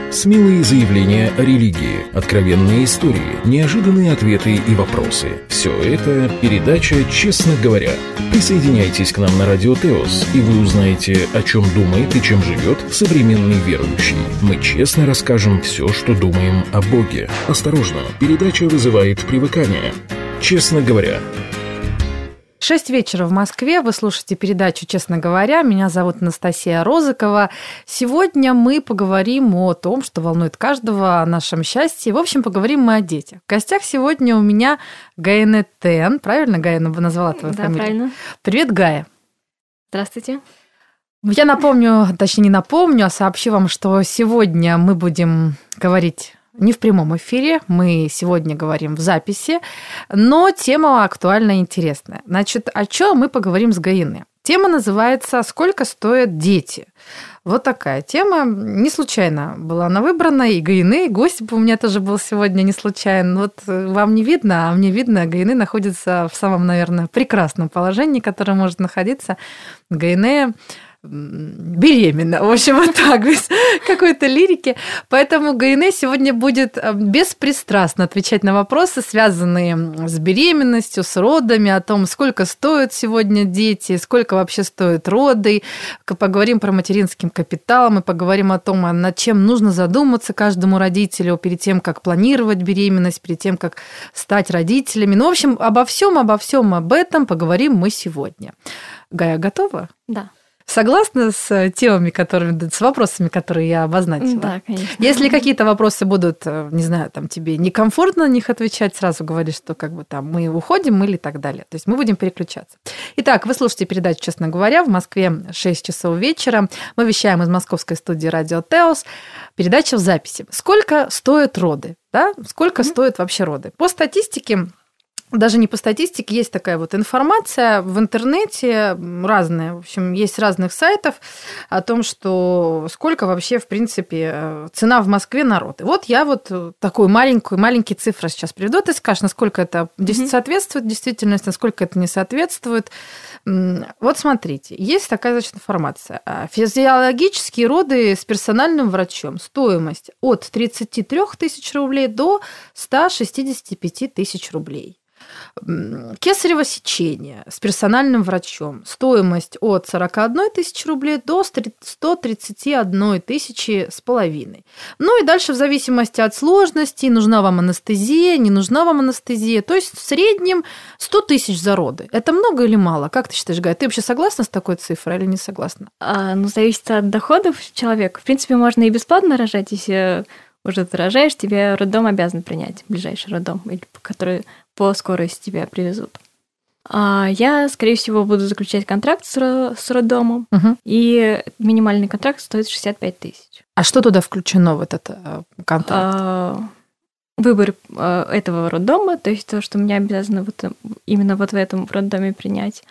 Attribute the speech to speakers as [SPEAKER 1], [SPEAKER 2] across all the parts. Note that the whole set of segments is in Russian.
[SPEAKER 1] Смелые заявления о религии, откровенные истории, неожиданные ответы и вопросы. Все это передача «Честно говоря». Присоединяйтесь к нам на Радио Теос, и вы узнаете, о чем думает и чем живет современный верующий. Мы честно расскажем все, что думаем о Боге. Осторожно, передача вызывает привыкание. «Честно говоря».
[SPEAKER 2] 6 вечера в Москве. Вы слушаете передачу «Честно говоря». Меня зовут Анастасия Розыкова. Сегодня мы поговорим о том, что волнует каждого, о нашем счастье. В общем, поговорим мы о детях. В гостях сегодня у меня Гаина Тен. Правильно, Гаина, вы назвала твою фамилию?
[SPEAKER 3] Да, правильно.
[SPEAKER 2] Привет, Гая.
[SPEAKER 3] Здравствуйте.
[SPEAKER 2] Я напомню, точнее не напомню, а сообщу вам, что сегодня мы будем говорить не в прямом эфире, мы сегодня говорим в записи, но тема актуальна и интересная. Значит, о чем мы поговорим с Гаиной? Тема называется «Сколько стоят дети?». Вот такая тема. Не случайно была она выбрана, и Гаины, и гость у меня тоже был сегодня не случайно. Вот вам не видно, а мне видно, Гаины находится в самом, наверное, прекрасном положении, которое может находиться. Гаины беременна, в общем, вот так, без какой-то лирики. Поэтому Гаине сегодня будет беспристрастно отвечать на вопросы, связанные с беременностью, с родами, о том, сколько стоят сегодня дети, сколько вообще стоят роды. Поговорим про материнский капитал, мы поговорим о том, над чем нужно задуматься каждому родителю перед тем, как планировать беременность, перед тем, как стать родителями. Ну, в общем, обо всем об этом поговорим мы сегодня. Гая, готова?
[SPEAKER 3] Да.
[SPEAKER 2] Согласна с темами, с вопросами, которые я обозначила?
[SPEAKER 3] Да, конечно.
[SPEAKER 2] Если какие-то вопросы будут, не знаю, там тебе некомфортно на них отвечать, сразу говори, что как бы там мы уходим или так далее. То есть мы будем переключаться. Итак, вы слушаете передачу «Честно говоря». В Москве 6 часов вечера. Мы вещаем из московской студии «Радио Теос». Передача в записи. Сколько стоят роды? Да? Сколько стоят вообще роды? По статистике, даже не по статистике, есть такая вот информация в интернете разная. В общем, есть разных сайтов о том, что сколько вообще, в принципе, цена в Москве на роды. Вот я вот такую маленькие цифры сейчас приведу. Ты скажешь, насколько это соответствует действительности, насколько это не соответствует. Вот смотрите, есть такая, значит, информация. Физиологические роды с персональным врачом. Стоимость от 33 тысяч рублей до 165 тысяч рублей. Кесарево сечение с персональным врачом. Стоимость от 41 тысячи рублей до 131 тысячи с половиной. Ну и дальше в зависимости от сложности, нужна вам анестезия, не нужна вам анестезия. То есть в среднем 100 тысяч за роды. Это много или мало? Как ты считаешь, Гай? Ты вообще согласна с такой цифрой или не согласна?
[SPEAKER 3] Зависит от доходов человека. В принципе, можно и бесплатно рожать, если уже ты рожаешь, тебе роддом обязан принять, ближайший роддом, или который по скорости тебя привезут. Я, скорее всего, буду заключать контракт с роддомом, и минимальный контракт стоит 65 тысяч.
[SPEAKER 2] А что туда включено в этот контракт?
[SPEAKER 3] Выбор этого роддома, то есть то, что меня обязаны именно в этом роддоме принять.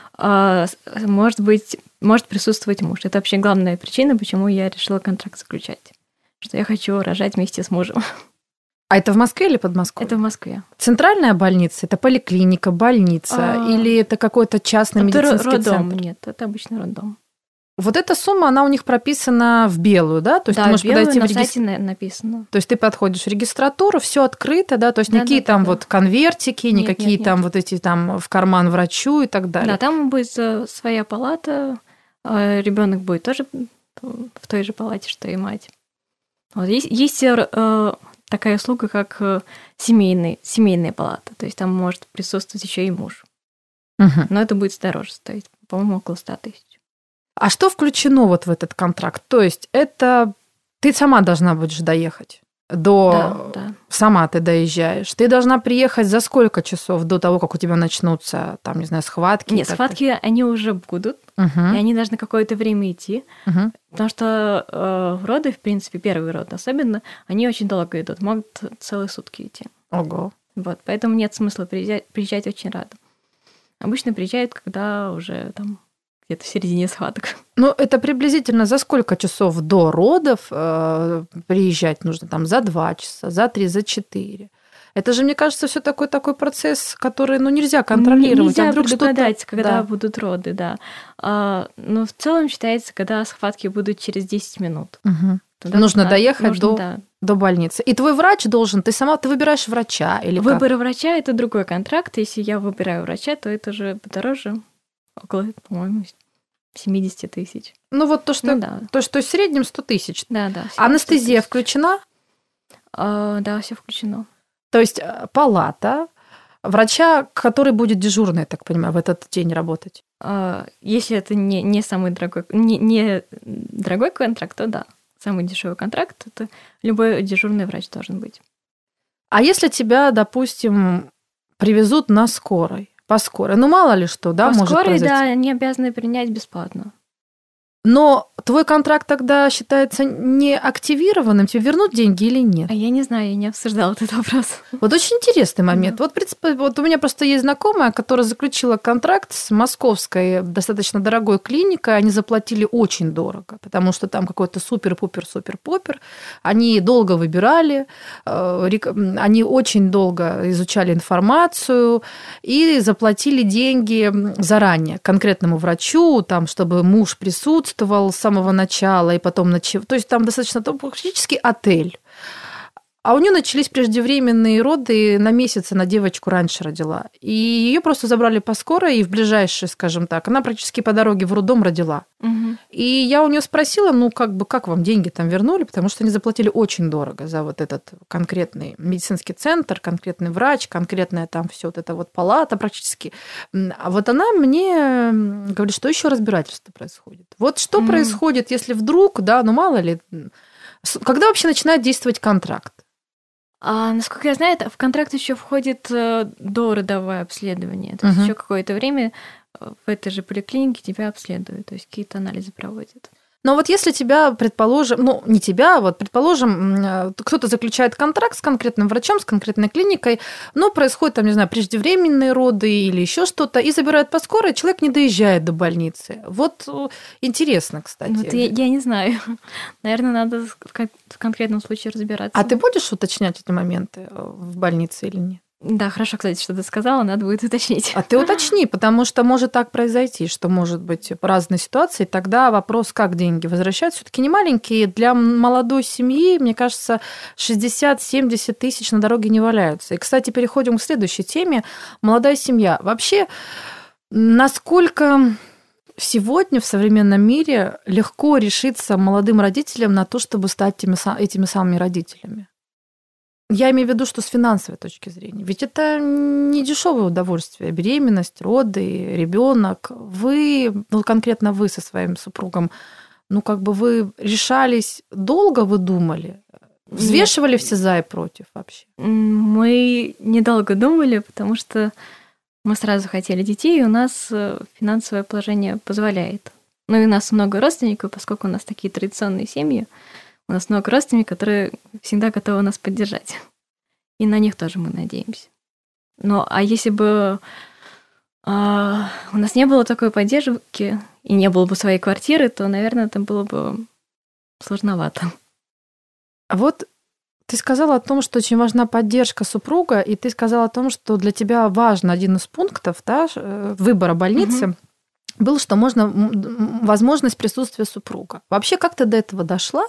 [SPEAKER 3] Может присутствовать муж. Это вообще главная причина, почему я решила контракт заключать. Что я хочу рожать вместе с мужем.
[SPEAKER 2] А это в Москве или Подмосковье?
[SPEAKER 3] Это в Москве.
[SPEAKER 2] Центральная больница? Это поликлиника, больница? Или это какой-то частный медицинский
[SPEAKER 3] роддом.
[SPEAKER 2] центр?
[SPEAKER 3] Нет, это обычный роддом.
[SPEAKER 2] Вот эта сумма, она у них прописана в белую, да? То есть
[SPEAKER 3] да,
[SPEAKER 2] ты можешь подойти
[SPEAKER 3] на сайте написано.
[SPEAKER 2] То есть ты подходишь в регистратуру, все открыто, да? То есть никакие там вот конвертики, никакие там вот эти там в карман врачу и так далее.
[SPEAKER 3] Да, там будет своя палата, ребенок будет тоже в той же палате, что и мать. Вот. Есть такая услуга, как семейная палата. То есть там может присутствовать еще и муж. Но это будет дороже стоить, по-моему, около 100 тысяч.
[SPEAKER 2] А что включено вот в этот контракт? То есть это ты сама должна будешь доехать?
[SPEAKER 3] Да.
[SPEAKER 2] Сама ты доезжаешь. Ты должна приехать за сколько часов до того, как у тебя начнутся, там, не знаю, схватки?
[SPEAKER 3] Нет, схватки, они уже будут, и они должны какое-то время идти, потому что роды, в принципе, первый род особенно, они очень долго идут, могут целые сутки идти.
[SPEAKER 2] Ого.
[SPEAKER 3] Вот, поэтому нет смысла приезжать очень рано. Обычно приезжают, когда уже там где-то в середине схваток.
[SPEAKER 2] Ну, это приблизительно за сколько часов до родов приезжать нужно? Там за 2 часа, за 3, за 4? Это же, мне кажется, все такой процесс, который нельзя контролировать.
[SPEAKER 3] Нельзя предугадать, когда будут роды, да. Но в целом считается, когда схватки будут через 10 минут.
[SPEAKER 2] Нужно доехать до больницы. И твой врач должен, ты выбираешь врача или
[SPEAKER 3] Выбор врача – это другой контракт. Если я выбираю врача, то это уже подороже, около, по-моему, 70 тысяч.
[SPEAKER 2] Ну вот то, что в среднем 100 тысяч.
[SPEAKER 3] Да.
[SPEAKER 2] Анестезия включена?
[SPEAKER 3] Да, все включено.
[SPEAKER 2] То есть палата, врача, который будет дежурный, я так понимаю, в этот день работать?
[SPEAKER 3] Если это не самый дорогой, не дорогой контракт, то да. Самый дешевый контракт – это любой дежурный врач должен быть.
[SPEAKER 2] А если тебя, допустим, привезут на скорой, по скорой, ну мало ли что, да, может произойти?
[SPEAKER 3] По скорой, да, они обязаны принять бесплатно.
[SPEAKER 2] Но твой контракт тогда считается неактивированным, тебе вернут деньги или нет?
[SPEAKER 3] А я не знаю, я не обсуждала этот вопрос.
[SPEAKER 2] Вот очень интересный момент. Да. Вот у меня просто есть знакомая, которая заключила контракт с московской достаточно дорогой клиникой. Они заплатили очень дорого, потому что там какой-то супер-пупер-супер-попер. Они долго выбирали, они очень долго изучали информацию и заплатили деньги заранее конкретному врачу, там, чтобы муж присутствовал с самого начала и потом ночевал. То есть там достаточно практически отель. А у нее начались преждевременные роды, на месяц она девочку раньше родила. И ее просто забрали по скорой, и в ближайшие, скажем так, она практически по дороге в роддом родила. Угу. И я у нее спросила, как вам деньги там вернули, потому что они заплатили очень дорого за вот этот конкретный медицинский центр, конкретный врач, конкретная там все вот эта вот палата практически. А вот она мне говорит, что еще разбирательство происходит. Вот что происходит, если вдруг, да, мало ли, когда вообще начинает действовать контракт?
[SPEAKER 3] Насколько я знаю, в контракт еще входит дородовое обследование. То есть еще какое-то время в этой же поликлинике тебя обследуют, то есть какие-то анализы проводят.
[SPEAKER 2] Но вот если тебя, предположим, не тебя, вот, предположим, кто-то заключает контракт с конкретным врачом, с конкретной клиникой, но происходит, там, не знаю, преждевременные роды или еще что-то, и забирают по скорой, человек не доезжает до больницы. Вот интересно, кстати.
[SPEAKER 3] Вот я не знаю. Наверное, надо в конкретном случае разбираться.
[SPEAKER 2] А ты будешь уточнять эти моменты в больнице или нет?
[SPEAKER 3] Да, хорошо, кстати, что ты сказала, надо будет уточнить.
[SPEAKER 2] А ты уточни, потому что может так произойти, что может быть разные ситуации. Тогда вопрос, как деньги возвращать, все-таки не маленькие. Для молодой семьи, мне кажется, 60-70 тысяч на дороге не валяются. И, кстати, переходим к следующей теме. Молодая семья. Вообще, насколько сегодня в современном мире легко решиться молодым родителям на то, чтобы стать этими самыми родителями? Я имею в виду, что с финансовой точки зрения. Ведь это не дешевое удовольствие. Беременность, роды, ребенок. Вы, конкретно вы со своим супругом, вы решались, долго вы думали? Взвешивали все за и против вообще?
[SPEAKER 3] Мы недолго думали, потому что мы сразу хотели детей, и у нас финансовое положение позволяет. И у нас много родственников, поскольку у нас такие традиционные семьи. У нас много родственников, которые всегда готовы нас поддержать. И на них тоже мы надеемся. А если бы у нас не было такой поддержки и не было бы своей квартиры, то, наверное, это было бы сложновато.
[SPEAKER 2] А вот ты сказала о том, что очень важна поддержка супруга, и ты сказала о том, что для тебя важен один из пунктов, да, выбора больницы, был, что возможность присутствия супруга. Вообще, как ты до этого дошла?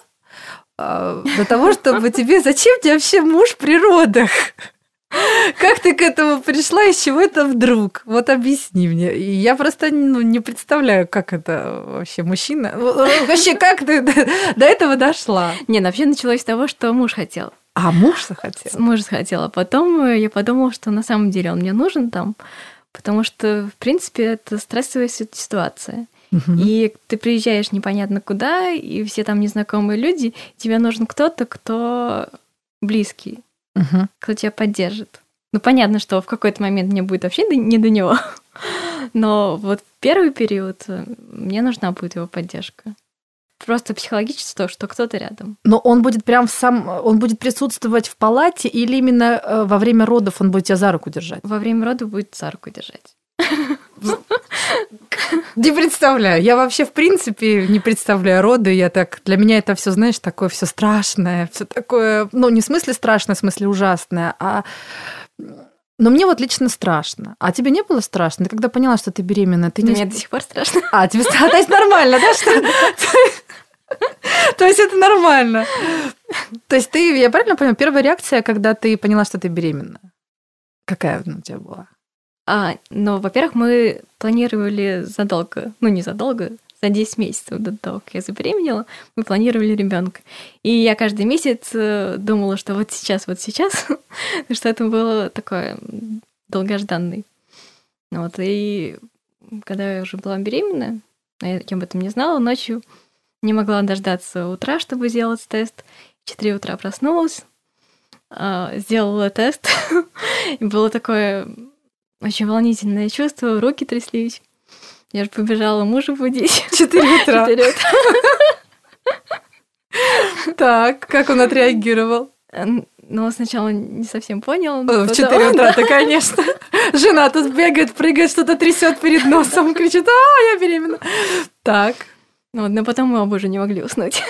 [SPEAKER 2] До того, чтобы зачем тебе вообще муж при родах? Как ты к этому пришла, из чего это вдруг? Вот объясни мне. Я просто не представляю, как это вообще мужчина. Вообще, как ты до этого дошла?
[SPEAKER 3] Вообще началось с того, что муж хотел.
[SPEAKER 2] А муж захотел?
[SPEAKER 3] Муж захотел. А потом я подумала, что на самом деле он мне нужен там, потому что, в принципе, это стрессовая ситуация. И ты приезжаешь непонятно куда, и все там незнакомые люди, тебе нужен кто-то, кто близкий, кто тебя поддержит. Понятно, что в какой-то момент мне будет вообще не до него, но вот в первый период мне нужна будет его поддержка. Просто психологически, что кто-то рядом.
[SPEAKER 2] Но он будет он будет присутствовать в палате или именно во время родов он будет тебя за руку держать?
[SPEAKER 3] Во время родов будет за руку держать.
[SPEAKER 2] Не представляю. Я вообще, в принципе, не представляю роды. Для меня это все, знаешь, такое все страшное, все такое, не в смысле страшное, в смысле ужасное, но мне вот лично страшно. А тебе не было страшно? Ты когда поняла, что ты беременна,
[SPEAKER 3] Мне до сих пор страшно.
[SPEAKER 2] Тебе нормально, да? То есть это нормально. То есть ты, я правильно понимаю, первая реакция, когда ты поняла, что ты беременна? Какая у тебя была?
[SPEAKER 3] Ну, во-первых, мы планировали задолго, не задолго, за 10 месяцев до того, как я забеременела, мы планировали ребенка. И я каждый месяц думала, что вот сейчас, что это было такое долгожданный. Вот, и когда я уже была беременна, я об этом не знала, ночью не могла дождаться утра, чтобы сделать тест. В 4 утра проснулась, сделала тест, и было такое очень волнительное чувство, руки тряслись. Я же побежала мужа будить.
[SPEAKER 2] 4 утра. Так, как он отреагировал?
[SPEAKER 3] Ну, сначала не совсем понял.
[SPEAKER 2] В 4 утра-то, конечно. Жена тут бегает, прыгает, что-то трясет перед носом, кричит: я беременна. Так.
[SPEAKER 3] Но потом мы оба уже не могли уснуть.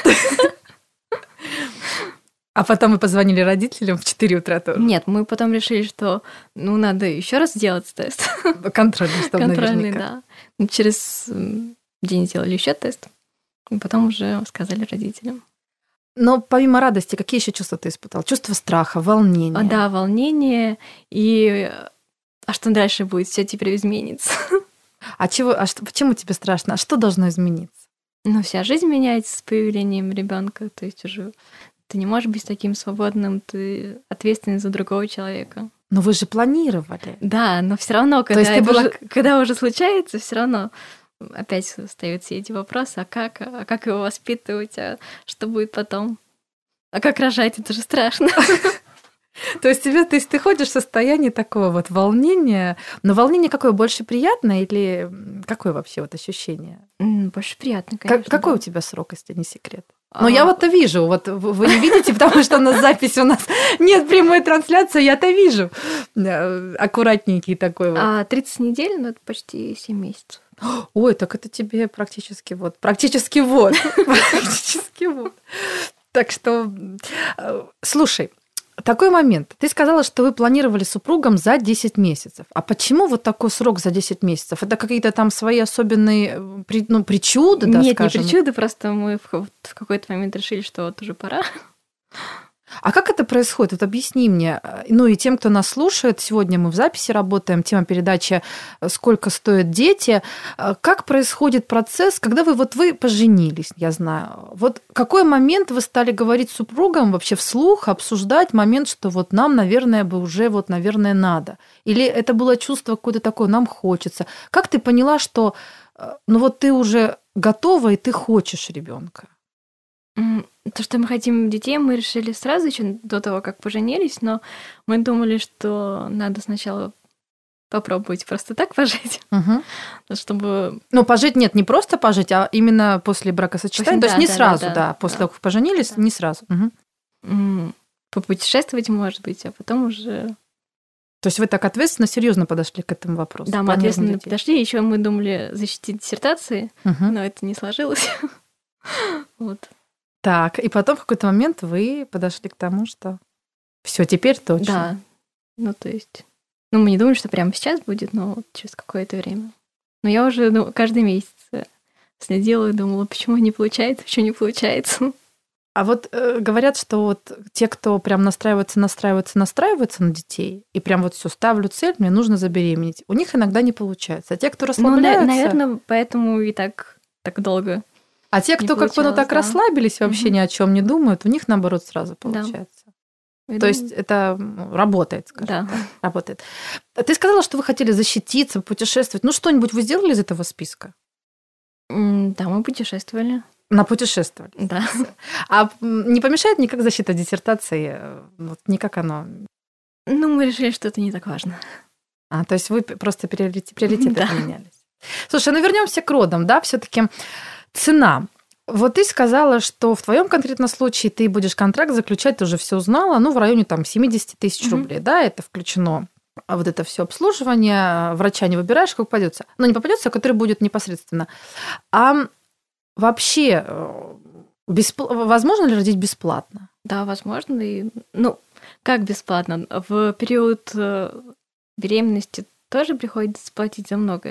[SPEAKER 2] А потом мы позвонили родителям в 4 утра тоже?
[SPEAKER 3] Нет, мы потом решили, что надо еще раз сделать тест.
[SPEAKER 2] Контрольный, чтобы
[SPEAKER 3] Контрольный,
[SPEAKER 2] наверняка.
[SPEAKER 3] да. Через день сделали еще тест, и потом уже сказали родителям.
[SPEAKER 2] Но помимо радости, какие еще чувства ты испытал? Чувство страха, волнения?
[SPEAKER 3] Да, волнение. И что дальше будет? Все теперь изменится.
[SPEAKER 2] Почему тебе страшно? А что должно измениться?
[SPEAKER 3] Вся жизнь меняется с появлением ребенка. То есть уже ты не можешь быть таким свободным, ты ответственный за другого человека.
[SPEAKER 2] Но вы же планировали.
[SPEAKER 3] Да, но все равно, когда уже случается, все равно опять встают все эти вопросы: а как его воспитывать, а что будет потом? А как рожать? Это же страшно.
[SPEAKER 2] То есть ты ходишь в состоянии такого вот волнения, но волнение какое, больше приятное или какое вообще вот ощущение?
[SPEAKER 3] Больше приятно, конечно.
[SPEAKER 2] Какой у тебя срок, если не секрет? Но я вот-то вижу, вот вы не видите, потому что у нас запись, у нас нет прямой трансляции, я-то вижу. Аккуратненький такой вот.
[SPEAKER 3] 30 недель, но это почти 7 месяцев.
[SPEAKER 2] Ой, так это тебе практически вот. Практически вот. Так что, слушай, такой момент. Ты сказала, что вы планировали с супругом за 10 месяцев. А почему вот такой срок за 10 месяцев? Это какие-то там свои особенные причуды, да,
[SPEAKER 3] Нет,
[SPEAKER 2] скажем?
[SPEAKER 3] не причуды, просто мы в какой-то момент решили, что вот уже пора.
[SPEAKER 2] А как это происходит? Вот объясни мне. Ну и тем, кто нас слушает, сегодня мы в записи работаем, тема передачи «Сколько стоят дети». Как происходит процесс, когда вы поженились, я знаю. Вот какой момент вы стали говорить с супругом вообще вслух, обсуждать момент, что вот нам, наверное, наверное, надо? Или это было чувство какое-то такое, нам хочется? Как ты поняла, что ты уже готова и ты хочешь ребенка?
[SPEAKER 3] То, что мы хотим детей, мы решили сразу, еще до того, как поженились, но мы думали, что надо сначала попробовать просто так пожить, чтобы...
[SPEAKER 2] Пожить нет, не просто пожить, а именно после бракосочетания, то есть не сразу, после того, как поженились, не сразу.
[SPEAKER 3] Попутешествовать, может быть, а потом уже...
[SPEAKER 2] То есть вы так ответственно, серьезно подошли к этому вопросу?
[SPEAKER 3] Да, мы ответственно подошли, еще мы думали защитить диссертации, но это не сложилось. Вот.
[SPEAKER 2] Так, и потом в какой-то момент вы подошли к тому, что все, теперь точно.
[SPEAKER 3] Да, то есть... мы не думали, что прямо сейчас будет, но через какое-то время. Но я уже каждый месяц следила и думала, почему не получается, почему не получается.
[SPEAKER 2] А вот говорят, что вот те, кто прям настраиваются на детей, и прям вот все ставлю цель, мне нужно забеременеть, у них иногда не получается. А те, кто расслабляются...
[SPEAKER 3] наверное, поэтому и так долго.
[SPEAKER 2] А те, кто так расслабились, вообще ни о чем не думают, у них, наоборот, сразу получается.
[SPEAKER 3] Да.
[SPEAKER 2] То есть это работает, скажем так. Работает. Ты сказала, что вы хотели защититься, путешествовать. Что-нибудь вы сделали из этого списка?
[SPEAKER 3] Да, мы путешествовали.
[SPEAKER 2] Напутешествовали?
[SPEAKER 3] Да.
[SPEAKER 2] А не помешает никак защита диссертации? Никак оно?
[SPEAKER 3] Мы решили, что это не так важно.
[SPEAKER 2] То есть вы просто приоритеты поменялись. Слушай, вернемся к родам, да, все-таки. Цена. Вот ты сказала, что в твоем конкретном случае ты будешь контракт заключать, ты уже все узнала, в районе 70 тысяч рублей, да, это включено вот это все обслуживание, врача не выбираешь, как попадется. Не попадется, который будет непосредственно. А вообще, возможно ли родить бесплатно?
[SPEAKER 3] Да, возможно. И, как бесплатно? В период беременности тоже приходится платить за многое.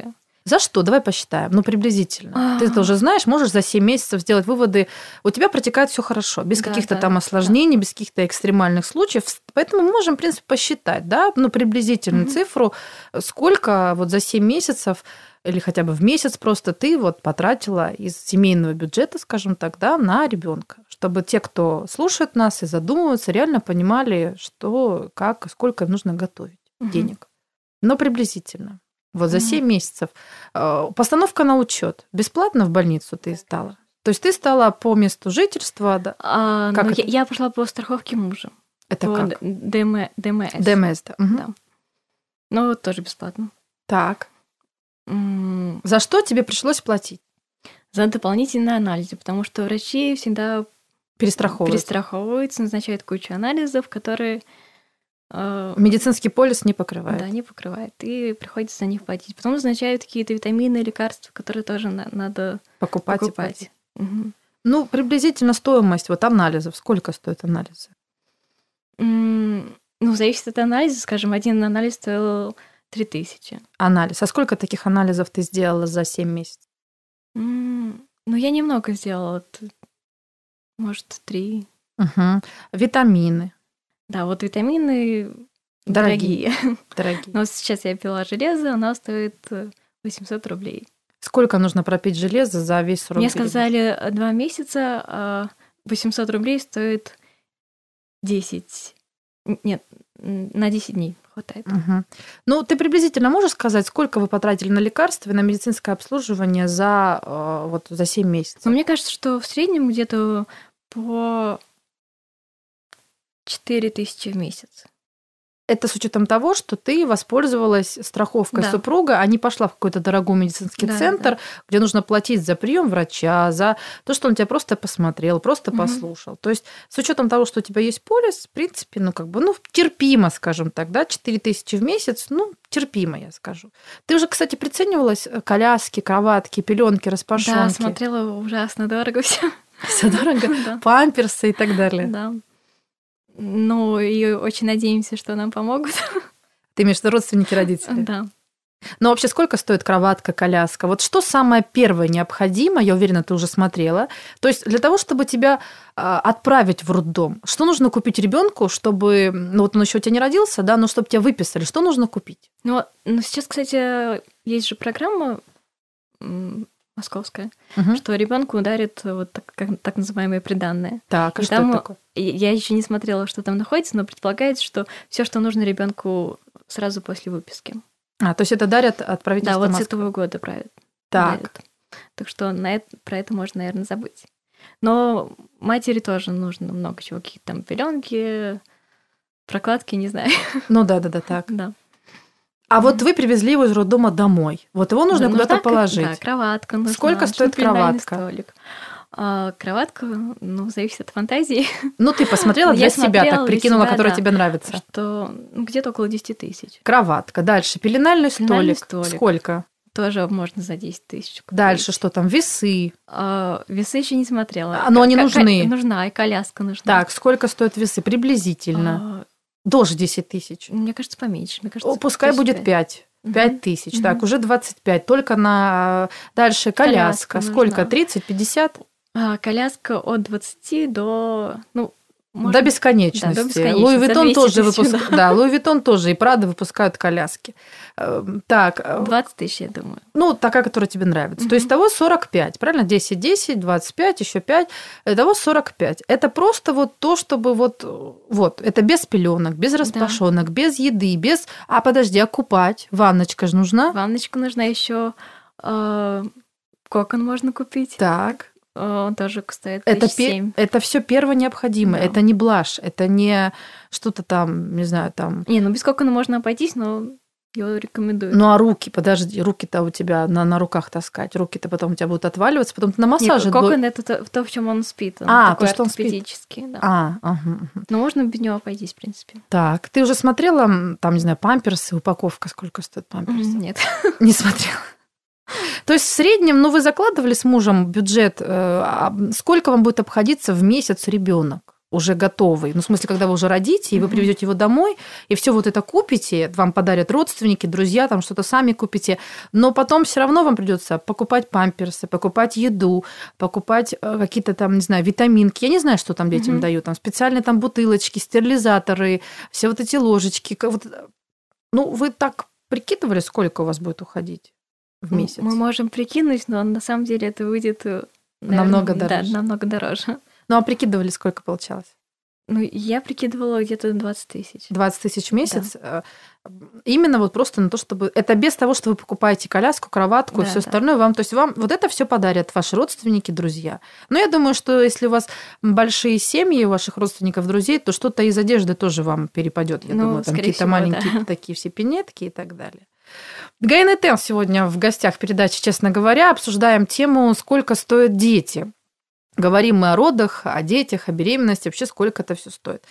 [SPEAKER 2] За что? Давай посчитаем. Ну, приблизительно. Ты это уже знаешь, можешь за 7 месяцев сделать выводы. У тебя протекает все хорошо, без каких-то там осложнений, без каких-то экстремальных случаев. Поэтому мы можем, в принципе, посчитать, да, ну, приблизительную цифру, сколько вот за 7 месяцев или хотя бы в месяц просто ты вот потратила из семейного бюджета, скажем так, да, на ребенка, чтобы те, кто слушает нас и задумываются, реально понимали, что, как, сколько им нужно готовить денег. Но приблизительно. Вот за 7 месяцев. Постановка на учет. Бесплатно в больницу ты стала? То есть ты стала по месту жительства? Да?
[SPEAKER 3] Как я пошла по страховке мужа.
[SPEAKER 2] Это
[SPEAKER 3] по
[SPEAKER 2] как?
[SPEAKER 3] ДМС.
[SPEAKER 2] ДМС, да.
[SPEAKER 3] Да. Ну, тоже бесплатно.
[SPEAKER 2] Так. За что тебе пришлось платить?
[SPEAKER 3] За дополнительные анализы, потому что врачи всегда перестраховываются, назначают кучу анализов, которые...
[SPEAKER 2] Медицинский полис не покрывает.
[SPEAKER 3] Да, не покрывает. И приходится за них платить. Потом назначают какие-то витамины, лекарства, которые тоже надо покупать.
[SPEAKER 2] Угу. Ну, приблизительно стоимость вот анализов. Сколько стоят анализы?
[SPEAKER 3] Ну, зависит от анализа. Скажем, один анализ стоил 3000.
[SPEAKER 2] Анализ. А сколько таких анализов ты сделала за 7 месяцев?
[SPEAKER 3] Ну, я немного сделала. Может, 3.
[SPEAKER 2] Угу. Витамины.
[SPEAKER 3] Да, вот витамины
[SPEAKER 2] дорогие.
[SPEAKER 3] Но сейчас я пила железо, оно стоит 800 рублей.
[SPEAKER 2] Сколько нужно пропить железо за весь срок?
[SPEAKER 3] Мне сказали 2 месяца, а 800 рублей стоит 10. Нет, на 10 дней хватает.
[SPEAKER 2] Угу. Ну, ты приблизительно можешь сказать, сколько вы потратили на лекарства и на медицинское обслуживание за 7 месяцев?
[SPEAKER 3] Ну, мне кажется, что в среднем где-то по 4000 в месяц.
[SPEAKER 2] Это с учетом того, что ты воспользовалась страховкой супруга, а не пошла в какой-то дорогой медицинский центр, где нужно платить за прием врача, за то, что он тебя просто посмотрел, просто послушал. То есть с учетом того, что у тебя есть полис, в принципе, терпимо, скажем так, да, 4000 в месяц, терпимо, я скажу. Ты уже, кстати, приценивалась коляски, кроватки, пеленки, распашонки?
[SPEAKER 3] Да, смотрела, ужасно дорого все.
[SPEAKER 2] Все дорого? Памперсы и так далее.
[SPEAKER 3] Да. Ну, и очень надеемся, что нам помогут.
[SPEAKER 2] Ты имеешь в виду родственники родителей?
[SPEAKER 3] Да.
[SPEAKER 2] Но вообще сколько стоит кроватка, коляска? Вот что самое первое необходимо, я уверена, ты уже смотрела. То есть для того, чтобы тебя отправить в роддом, что нужно купить ребенку, чтобы... он еще у тебя не родился, да, но чтобы тебя выписали, что нужно купить?
[SPEAKER 3] Ну сейчас, кстати, есть же программа московская, что ребенку дарят вот так называемые приданные.
[SPEAKER 2] Так, а что это такое?
[SPEAKER 3] Я еще не смотрела, что там находится, но предполагается, что все, что нужно ребенку сразу после выписки.
[SPEAKER 2] То есть это дарят отправительство
[SPEAKER 3] Москвы. Да, вот
[SPEAKER 2] Москвы.
[SPEAKER 3] с этого года дарят. Так что про это можно, наверное, забыть. Но матери тоже нужно много чего, какие-то там пеленки, прокладки, не знаю.
[SPEAKER 2] Ну да, так.
[SPEAKER 3] Да.
[SPEAKER 2] А вот вы привезли его из роддома домой. Вот его нужно куда-то положить.
[SPEAKER 3] Да, кроватка нужна.
[SPEAKER 2] Сколько стоит кроватка?
[SPEAKER 3] Столик. Кроватка, зависит от фантазии.
[SPEAKER 2] Ты посмотрела для себя, так прикинула, которая тебе нравится.
[SPEAKER 3] Что где-то около 10 000.
[SPEAKER 2] Кроватка. Дальше пеленальный столик. Сколько?
[SPEAKER 3] Тоже можно за 10 000.
[SPEAKER 2] Дальше что там? Весы.
[SPEAKER 3] Весы еще не смотрела.
[SPEAKER 2] Но они нужны.
[SPEAKER 3] Нужна, и коляска нужна.
[SPEAKER 2] Так, сколько стоят весы? Приблизительно. Тоже 10 000.
[SPEAKER 3] Мне кажется, поменьше.
[SPEAKER 2] Пускай будет 5. 5000. Так, уже 25. Только на... Дальше коляска. Сколько? 30, 50?
[SPEAKER 3] Коляска от 20 до...
[SPEAKER 2] До бесконечности.
[SPEAKER 3] Да, до бесконечности.
[SPEAKER 2] Луи Виттон тоже выпускает. Да, Луи Виттон тоже и Прадо выпускают коляски. Так.
[SPEAKER 3] 20 000, я думаю.
[SPEAKER 2] Такая, которая тебе нравится. То есть того 45, правильно? 10, 10, 25, еще 5. Того 45. Это просто вот то, чтобы вот. Это без пеленок, без распашонок, без еды, без... А купать? Ванночка же нужна?
[SPEAKER 3] Ванночка нужна еще. Кокон можно купить.
[SPEAKER 2] Так.
[SPEAKER 3] Он тоже стоит 7 000.
[SPEAKER 2] Это все первое необходимое. Да. Это не блажь, это не что-то там, не знаю, там...
[SPEAKER 3] без кокона можно обойтись, но его рекомендую.
[SPEAKER 2] А руки? Подожди, руки-то у тебя на руках таскать. Руки-то потом у тебя будут отваливаться, потом ты на массаже...
[SPEAKER 3] Кокон – это то, в чем он спит. Он такой что он спит. Да. Но можно без него обойтись, в принципе.
[SPEAKER 2] Так, ты уже смотрела, там, не знаю, памперсы, упаковка, сколько стоит памперсы?
[SPEAKER 3] Нет.
[SPEAKER 2] Не смотрела. То есть в среднем, вы закладывали с мужем бюджет, сколько вам будет обходиться в месяц ребенок? уже готовый. Ну, в смысле, когда вы уже родите, и вы привезете его домой, и все вот это купите, вам подарят родственники, друзья, там что-то сами купите, но потом все равно вам придется покупать памперсы, покупать еду, покупать какие-то там, не знаю, витаминки. Я не знаю, что там детям дают, там специальные там бутылочки, стерилизаторы, все вот эти ложечки. Ну, вы так прикидывали, сколько у вас будет уходить в месяц?
[SPEAKER 3] Мы можем прикинуть, но на самом деле это выйдет, наверное,
[SPEAKER 2] намного дороже.
[SPEAKER 3] Да, намного дороже.
[SPEAKER 2] Ну, а прикидывали, сколько получалось?
[SPEAKER 3] Ну, я прикидывала где-то 20 тысяч. 20
[SPEAKER 2] тысяч в месяц? Да. Именно вот просто на то, чтобы... Это без того, что вы покупаете коляску, кроватку и все остальное. Вам, то есть вам вот это все подарят ваши родственники, друзья. Но я думаю, что если у вас большие семьи, у ваших родственников, друзей, то что-то из одежды тоже вам перепадет. Я думаю, там какие-то маленькие такие все пинетки и так далее. Гаина Тен сегодня в гостях передачи «Честно говоря». Обсуждаем тему «Сколько стоят дети?». Говорим мы о родах, о детях, о беременности, вообще сколько это все стоит.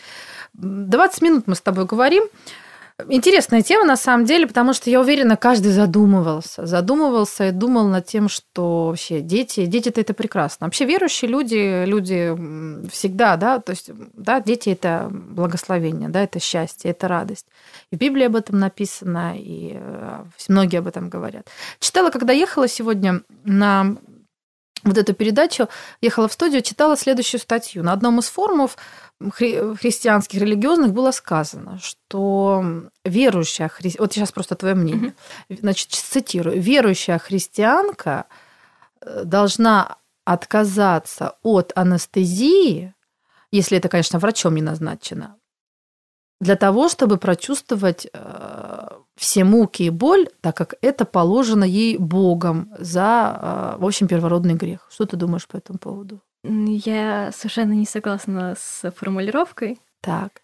[SPEAKER 2] 20 минут мы с тобой говорим. Интересная тема, на самом деле, потому что, я уверена, каждый задумывался и думал над тем, что вообще дети-то это прекрасно. Вообще верующие люди всегда, да, то есть, да, дети – это благословение, да, это счастье, это радость. И в Библии об этом написано, и многие об этом говорят. Читала, когда ехала сегодня на вот эту передачу, ехала в студию, читала следующую статью. На одном из форумов христианских, религиозных было сказано, что верующая христианка, вот сейчас просто твое мнение, значит, цитирую, верующая христианка должна отказаться от анестезии, если это, конечно, врачом не назначено, для того, чтобы прочувствовать все муки и боль, так как это положено ей Богом за, в общем, первородный грех. Что ты думаешь по этому поводу?
[SPEAKER 3] Я совершенно не согласна с формулировкой.
[SPEAKER 2] Так.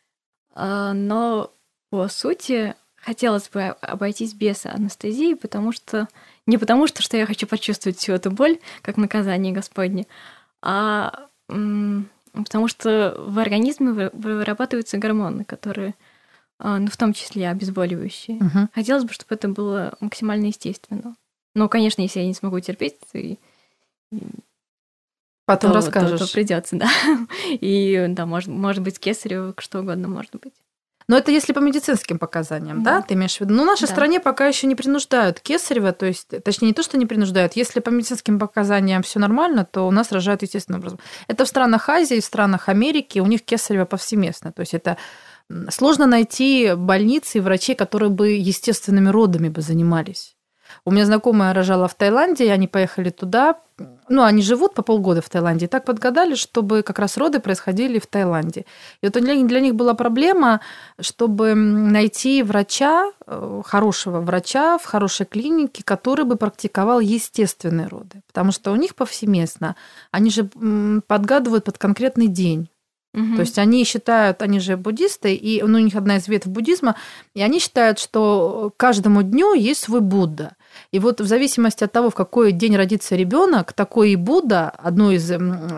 [SPEAKER 3] Но по сути хотелось бы обойтись без анестезии, потому что не потому что я хочу почувствовать всю эту боль, как наказание Господне, а потому что в организме вырабатываются гормоны, которые, ну, в том числе обезболивающие. Хотелось бы, чтобы это было максимально естественно. Но, конечно, если я не смогу терпеть,
[SPEAKER 2] потом расскажешь.
[SPEAKER 3] То придется, да. И да, может быть, кесарево, что угодно может быть.
[SPEAKER 2] Но это если по медицинским показаниям, да, ты имеешь в виду? Ну, в нашей стране пока еще не принуждают кесарево, то есть, точнее, не то, что не принуждают, если по медицинским показаниям все нормально, то у нас рожают естественным образом. Это в странах Азии, в странах Америки, у них кесарево повсеместно, то есть это сложно найти больницы и врачей, которые бы естественными родами бы занимались. У меня знакомая рожала в Таиланде, они поехали туда. Ну, они живут по полгода в Таиланде. И так подгадали, чтобы как раз роды происходили в Таиланде. И вот для них была проблема, чтобы найти врача, хорошего врача в хорошей клинике, который бы практиковал естественные роды. Потому что у них повсеместно. Они же подгадывают под конкретный день. То есть они считают, они же буддисты, и у них одна из ветвь буддизма, и они считают, что каждому дню есть свой Будда. И вот в зависимости от того, в какой день родится ребенок, такой и Будда, одно из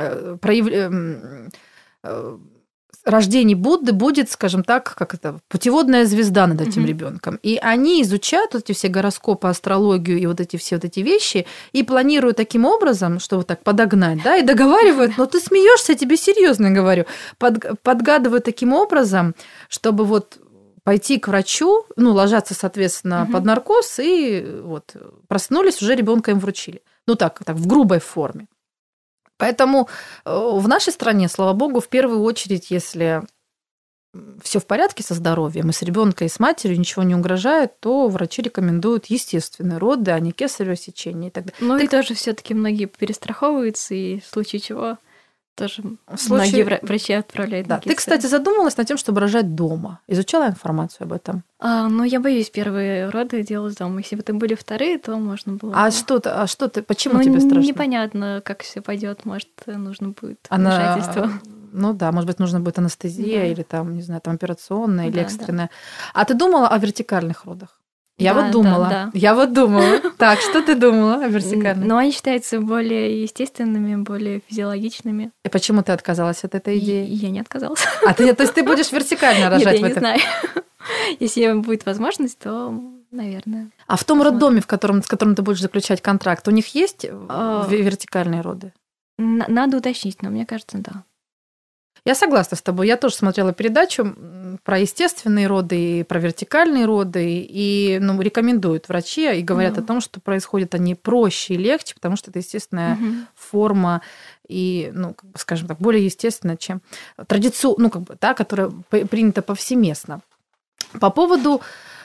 [SPEAKER 2] рождений Будды будет, скажем так, как это, путеводная звезда над этим ребенком. И они изучают вот эти все гороскопы, астрологию и вот эти все вот эти вещи и планируют таким образом, что вот так подогнать, да, и договаривают, но ты смеешься, я тебе серьезно говорю, подгадывают таким образом, чтобы вот пойти к врачу, ну, ложатся, соответственно, под наркоз, и вот проснулись, уже ребенка им вручили. Ну, так, в грубой форме. Поэтому в нашей стране, слава богу, в первую очередь, если все в порядке со здоровьем, и с ребенком, и с матерью ничего не угрожает, то врачи рекомендуют естественные роды, а не кесарево сечение и так далее.
[SPEAKER 3] Ну и тоже все-таки многие перестраховываются, и в случае чего тоже многие врачи отправляют на кесарево.
[SPEAKER 2] Ты, кстати, задумалась над тем, чтобы рожать дома? Изучала информацию об этом?
[SPEAKER 3] Ну, я боюсь первые роды делать дома. Если бы это были вторые, то можно было.
[SPEAKER 2] Почему тебе страшно?
[SPEAKER 3] Непонятно, как все пойдет. Может, нужно будет вмешательство.
[SPEAKER 2] Ну да, может быть, нужно будет анестезия или там, не знаю, там операционная или экстренная. Да. А ты думала о вертикальных родах? Я вот думала. Так, что ты думала о вертикальных?
[SPEAKER 3] Ну, они считаются более естественными, более физиологичными.
[SPEAKER 2] И почему ты отказалась от этой идеи?
[SPEAKER 3] Я не отказалась.
[SPEAKER 2] То есть ты будешь вертикально рожать?
[SPEAKER 3] Нет, я не знаю. Если будет возможность, то, наверное.
[SPEAKER 2] А в том роддоме, с которым ты будешь заключать контракт, у них есть вертикальные роды?
[SPEAKER 3] Надо уточнить, но мне кажется, да.
[SPEAKER 2] Я согласна с тобой. Я тоже смотрела передачу про естественные роды и про вертикальные роды. И рекомендуют врачи и говорят о том, что происходят они проще и легче, потому что это естественная форма и, скажем так, более естественно, чем традиционная, которая принята повсеместно. По поводу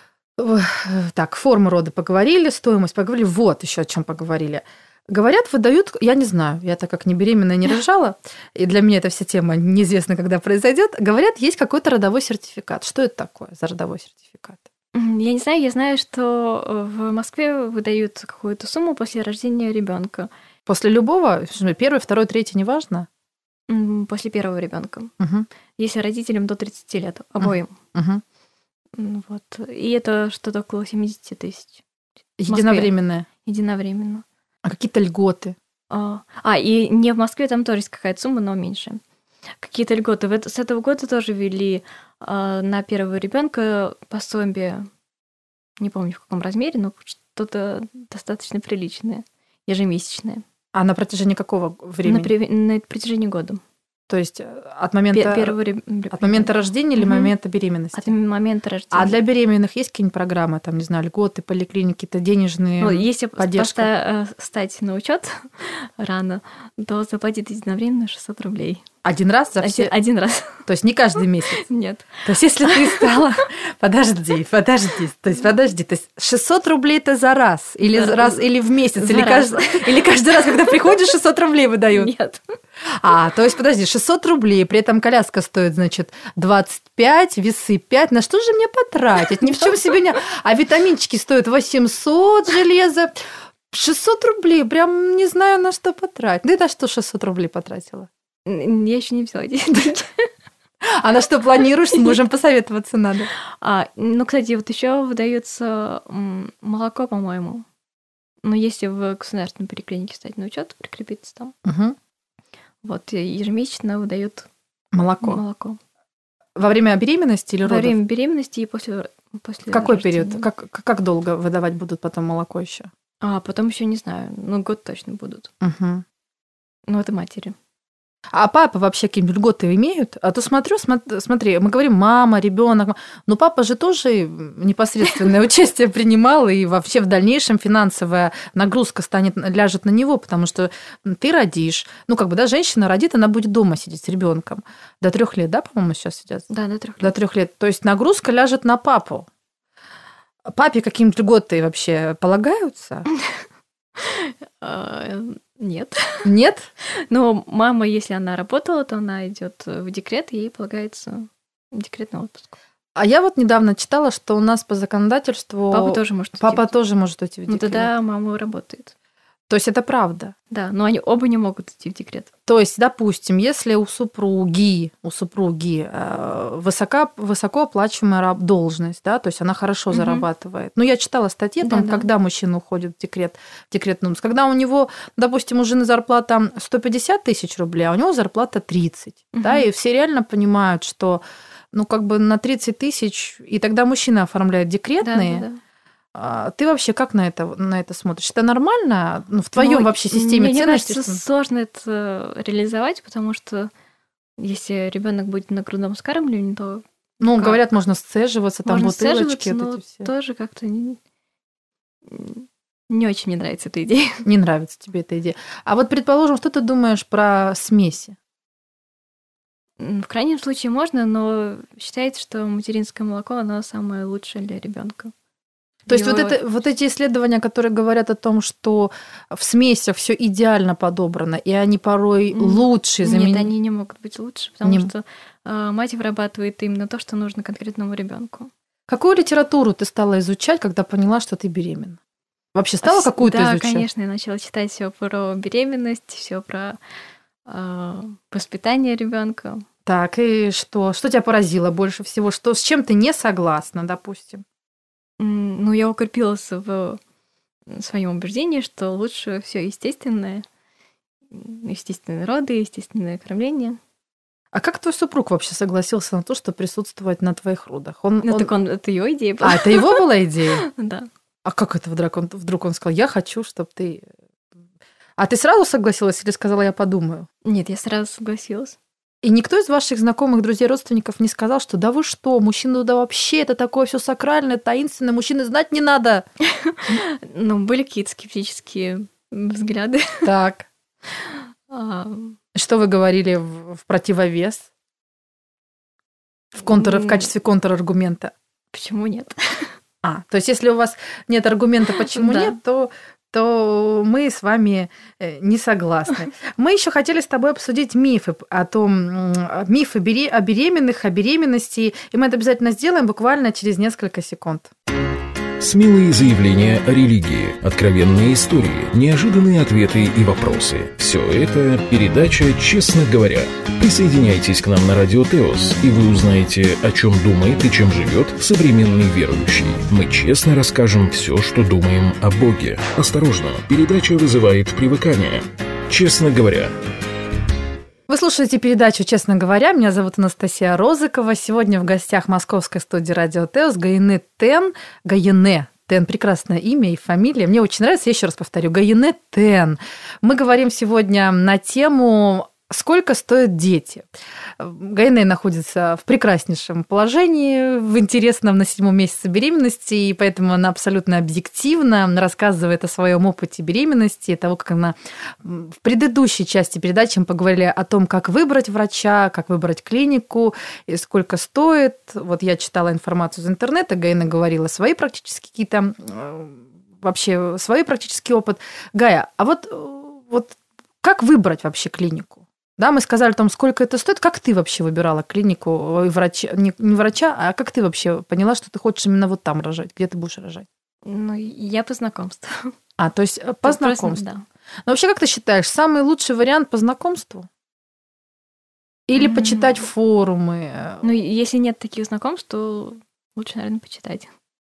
[SPEAKER 2] формы рода поговорили, стоимость поговорили, вот еще о чем поговорили. Говорят, выдают, я не знаю, я так как не беременная, не рожала, и для меня эта вся тема неизвестно, когда произойдет. Говорят, есть какой-то родовой сертификат. Что это такое за родовой сертификат?
[SPEAKER 3] Я не знаю, я знаю, что в Москве выдают какую-то сумму после рождения ребенка.
[SPEAKER 2] После любого? Первый, второй, третий, неважно?
[SPEAKER 3] После первого ребенка. Если родителям до 30 лет, обоим. Вот. И это что-то около 70 тысяч.
[SPEAKER 2] Единовременное?
[SPEAKER 3] Единовременно.
[SPEAKER 2] А какие-то льготы?
[SPEAKER 3] И не в Москве, там тоже есть какая-то сумма, но меньше. Какие-то льготы. С этого года тоже ввели на первого ребенка пособие, не помню в каком размере, но что-то достаточно приличное, ежемесячное.
[SPEAKER 2] А на протяжении какого времени?
[SPEAKER 3] На протяжении года.
[SPEAKER 2] То есть от момента рождения или момента беременности?
[SPEAKER 3] От момента рождения.
[SPEAKER 2] А для беременных есть какие-нибудь программы, там, не знаю, льготы, поликлиники, то денежные
[SPEAKER 3] если
[SPEAKER 2] поддержка?
[SPEAKER 3] стать на учет рано, то заплатить единовременно 600 рублей.
[SPEAKER 2] Один раз за все?
[SPEAKER 3] Один раз.
[SPEAKER 2] То есть не каждый месяц?
[SPEAKER 3] Нет.
[SPEAKER 2] То есть если ты стала... Подожди. То есть 600 рублей это за раз? Или в месяц? Или каждый раз, когда приходишь, 600 рублей выдают?
[SPEAKER 3] Нет.
[SPEAKER 2] То есть, подожди, 600 рублей, при этом коляска стоит, значит, 25, весы 5. На что же мне потратить? Ни в чем себе не... А витаминчики стоят 800 железа. 600 рублей, прям не знаю, на что потратить. Ты на что 600 рублей потратила?
[SPEAKER 3] Я еще не взяла деньги.
[SPEAKER 2] А на что планируешь? С мужем посоветоваться надо.
[SPEAKER 3] Кстати, вот еще выдается молоко, по-моему. Если в государственной поликлинике стать на учет, прикрепиться там. Вот, ежемесячно выдают молоко. Во время беременности или родов? Во время беременности и после
[SPEAKER 2] Какой
[SPEAKER 3] рождения.
[SPEAKER 2] период? Как долго выдавать будут потом молоко еще?
[SPEAKER 3] Потом еще не знаю. Год точно будут. Это матери.
[SPEAKER 2] А папа вообще какие-нибудь льготы имеют? А то смотри, мы говорим мама, ребенок, но папа же тоже непосредственное участие принимал, и вообще в дальнейшем финансовая нагрузка ляжет на него, потому что ты родишь, женщина родит, она будет дома сидеть с ребенком до 3 лет, да, по-моему, сейчас сидят?
[SPEAKER 3] Да, до 3 лет.
[SPEAKER 2] До 3 лет. То есть нагрузка ляжет на папу. Папе какие-нибудь льготы вообще полагаются?
[SPEAKER 3] Нет.
[SPEAKER 2] Нет?
[SPEAKER 3] Но мама, если она работала, то она идет в декрет, и ей полагается декретный отпуск.
[SPEAKER 2] А я вот недавно читала, что у нас по законодательству...
[SPEAKER 3] Папа тоже может уйти в декрет.
[SPEAKER 2] Тогда
[SPEAKER 3] мама работает.
[SPEAKER 2] То есть это правда?
[SPEAKER 3] Да, но они оба не могут идти в декрет.
[SPEAKER 2] То есть, допустим, если у супруги высоко оплачиваемая должность, да, то есть она хорошо зарабатывает. Я читала статьи о том, когда мужчина уходит в декретный отпуск. Когда у него, допустим, у жены зарплата 150 тысяч рублей, а у него зарплата 30. Да, и все реально понимают, что на 30 тысяч, и тогда мужчина оформляет декретные.
[SPEAKER 3] Да.
[SPEAKER 2] Ты вообще как на это смотришь? Это нормально? В твоем вообще системе ценностей?
[SPEAKER 3] Мне кажется, сложно это реализовать, потому что если ребенок будет на грудном вскармливании, то...
[SPEAKER 2] говорят, можно сцеживаться, там бутылочки.
[SPEAKER 3] Но тоже как-то не очень мне нравится эта идея.
[SPEAKER 2] Не нравится тебе эта идея. А вот, предположим, что ты думаешь про смеси?
[SPEAKER 3] В крайнем случае можно, но считается, что материнское молоко, оно самое лучшее для ребенка.
[SPEAKER 2] То есть вот эти исследования, которые говорят о том, что в смесях все идеально подобрано, и они порой лучше
[SPEAKER 3] Нет, они не могут быть лучше, потому что мать вырабатывает именно то, что нужно конкретному ребенку.
[SPEAKER 2] Какую литературу ты стала изучать, когда поняла, что ты беременна? Вообще стала какую-то изучать?
[SPEAKER 3] Да, конечно, я начала читать все про беременность, все про воспитание ребенка.
[SPEAKER 2] Так, и что? Что тебя поразило больше всего? С чем ты не согласна, допустим?
[SPEAKER 3] Я укрепилась в своем убеждении, что лучше все естественное, естественные роды, естественное кормление.
[SPEAKER 2] А как твой супруг вообще согласился на то, что присутствовать на твоих родах?
[SPEAKER 3] Это его идея была.
[SPEAKER 2] Это его была идея?
[SPEAKER 3] Да.
[SPEAKER 2] А как это вдруг он сказал, я хочу, чтобы ты... А ты сразу согласилась или сказала, я подумаю?
[SPEAKER 3] Нет, я сразу согласилась.
[SPEAKER 2] И никто из ваших знакомых, друзей, родственников не сказал, что да вы что, мужчина, да вообще, это такое все сакральное, таинственное, мужчины знать не надо.
[SPEAKER 3] Ну, были какие-то скептические взгляды.
[SPEAKER 2] Так. Что вы говорили в противовес? В качестве контраргумента?
[SPEAKER 3] Почему нет?
[SPEAKER 2] То есть если у вас нет аргумента, почему нет, то мы с вами не согласны. Мы еще хотели с тобой обсудить мифы мифы о беременных, о беременности, и мы это обязательно сделаем буквально через несколько секунд.
[SPEAKER 1] Смелые заявления о религии, откровенные истории, неожиданные ответы и вопросы. Все это передача «Честно говоря». Присоединяйтесь к нам на Радио Теос, и вы узнаете, о чем думает и чем живет современный верующий. Мы честно расскажем все, что думаем о Боге. Осторожно, передача вызывает привыкание. «Честно говоря».
[SPEAKER 2] Вы слушаете передачу «Честно говоря». Меня зовут Анастасия Розыкова. Сегодня в гостях московской студии «Радио Теос» Гаене Тен. Гаене Тен – прекрасное имя и фамилия. Мне очень нравится, я еще раз повторю. Гаене Тен. Мы говорим сегодня на тему «Сколько стоят дети?». Гаене находится в прекраснейшем положении, в интересном на 7-м месяце беременности, и поэтому она абсолютно объективно рассказывает о своем опыте беременности, того, как она в предыдущей части передачи мы поговорили о том, как выбрать врача, как выбрать клинику, и сколько стоит. Вот я читала информацию из интернета, Гаене говорила свои практические какие-то, вообще свой практический опыт. Гая, а вот как выбрать вообще клинику? Да, мы сказали о том, сколько это стоит. Как ты вообще выбирала клинику, не врача, а как ты вообще поняла, что ты хочешь именно вот там рожать? Где ты будешь рожать?
[SPEAKER 3] Ну, я по знакомству.
[SPEAKER 2] То есть по знакомству. Да. Но вообще, как ты считаешь, самый лучший вариант по знакомству? Или почитать форумы?
[SPEAKER 3] Ну, если нет таких знакомств, то лучше, наверное, почитать.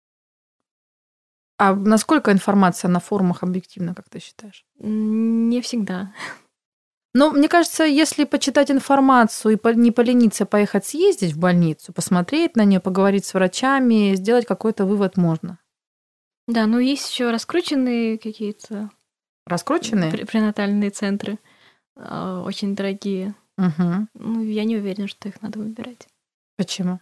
[SPEAKER 2] А насколько информация на форумах объективна, как ты считаешь?
[SPEAKER 3] Не всегда.
[SPEAKER 2] Но мне кажется, если почитать информацию и не полениться поехать съездить в больницу, посмотреть на нее, поговорить с врачами, сделать какой-то вывод можно.
[SPEAKER 3] Да, но есть еще раскрученные какие-то...
[SPEAKER 2] Раскрученные?
[SPEAKER 3] Пренатальные центры, очень дорогие.
[SPEAKER 2] Угу.
[SPEAKER 3] Ну, я не уверена, что их надо выбирать.
[SPEAKER 2] Почему?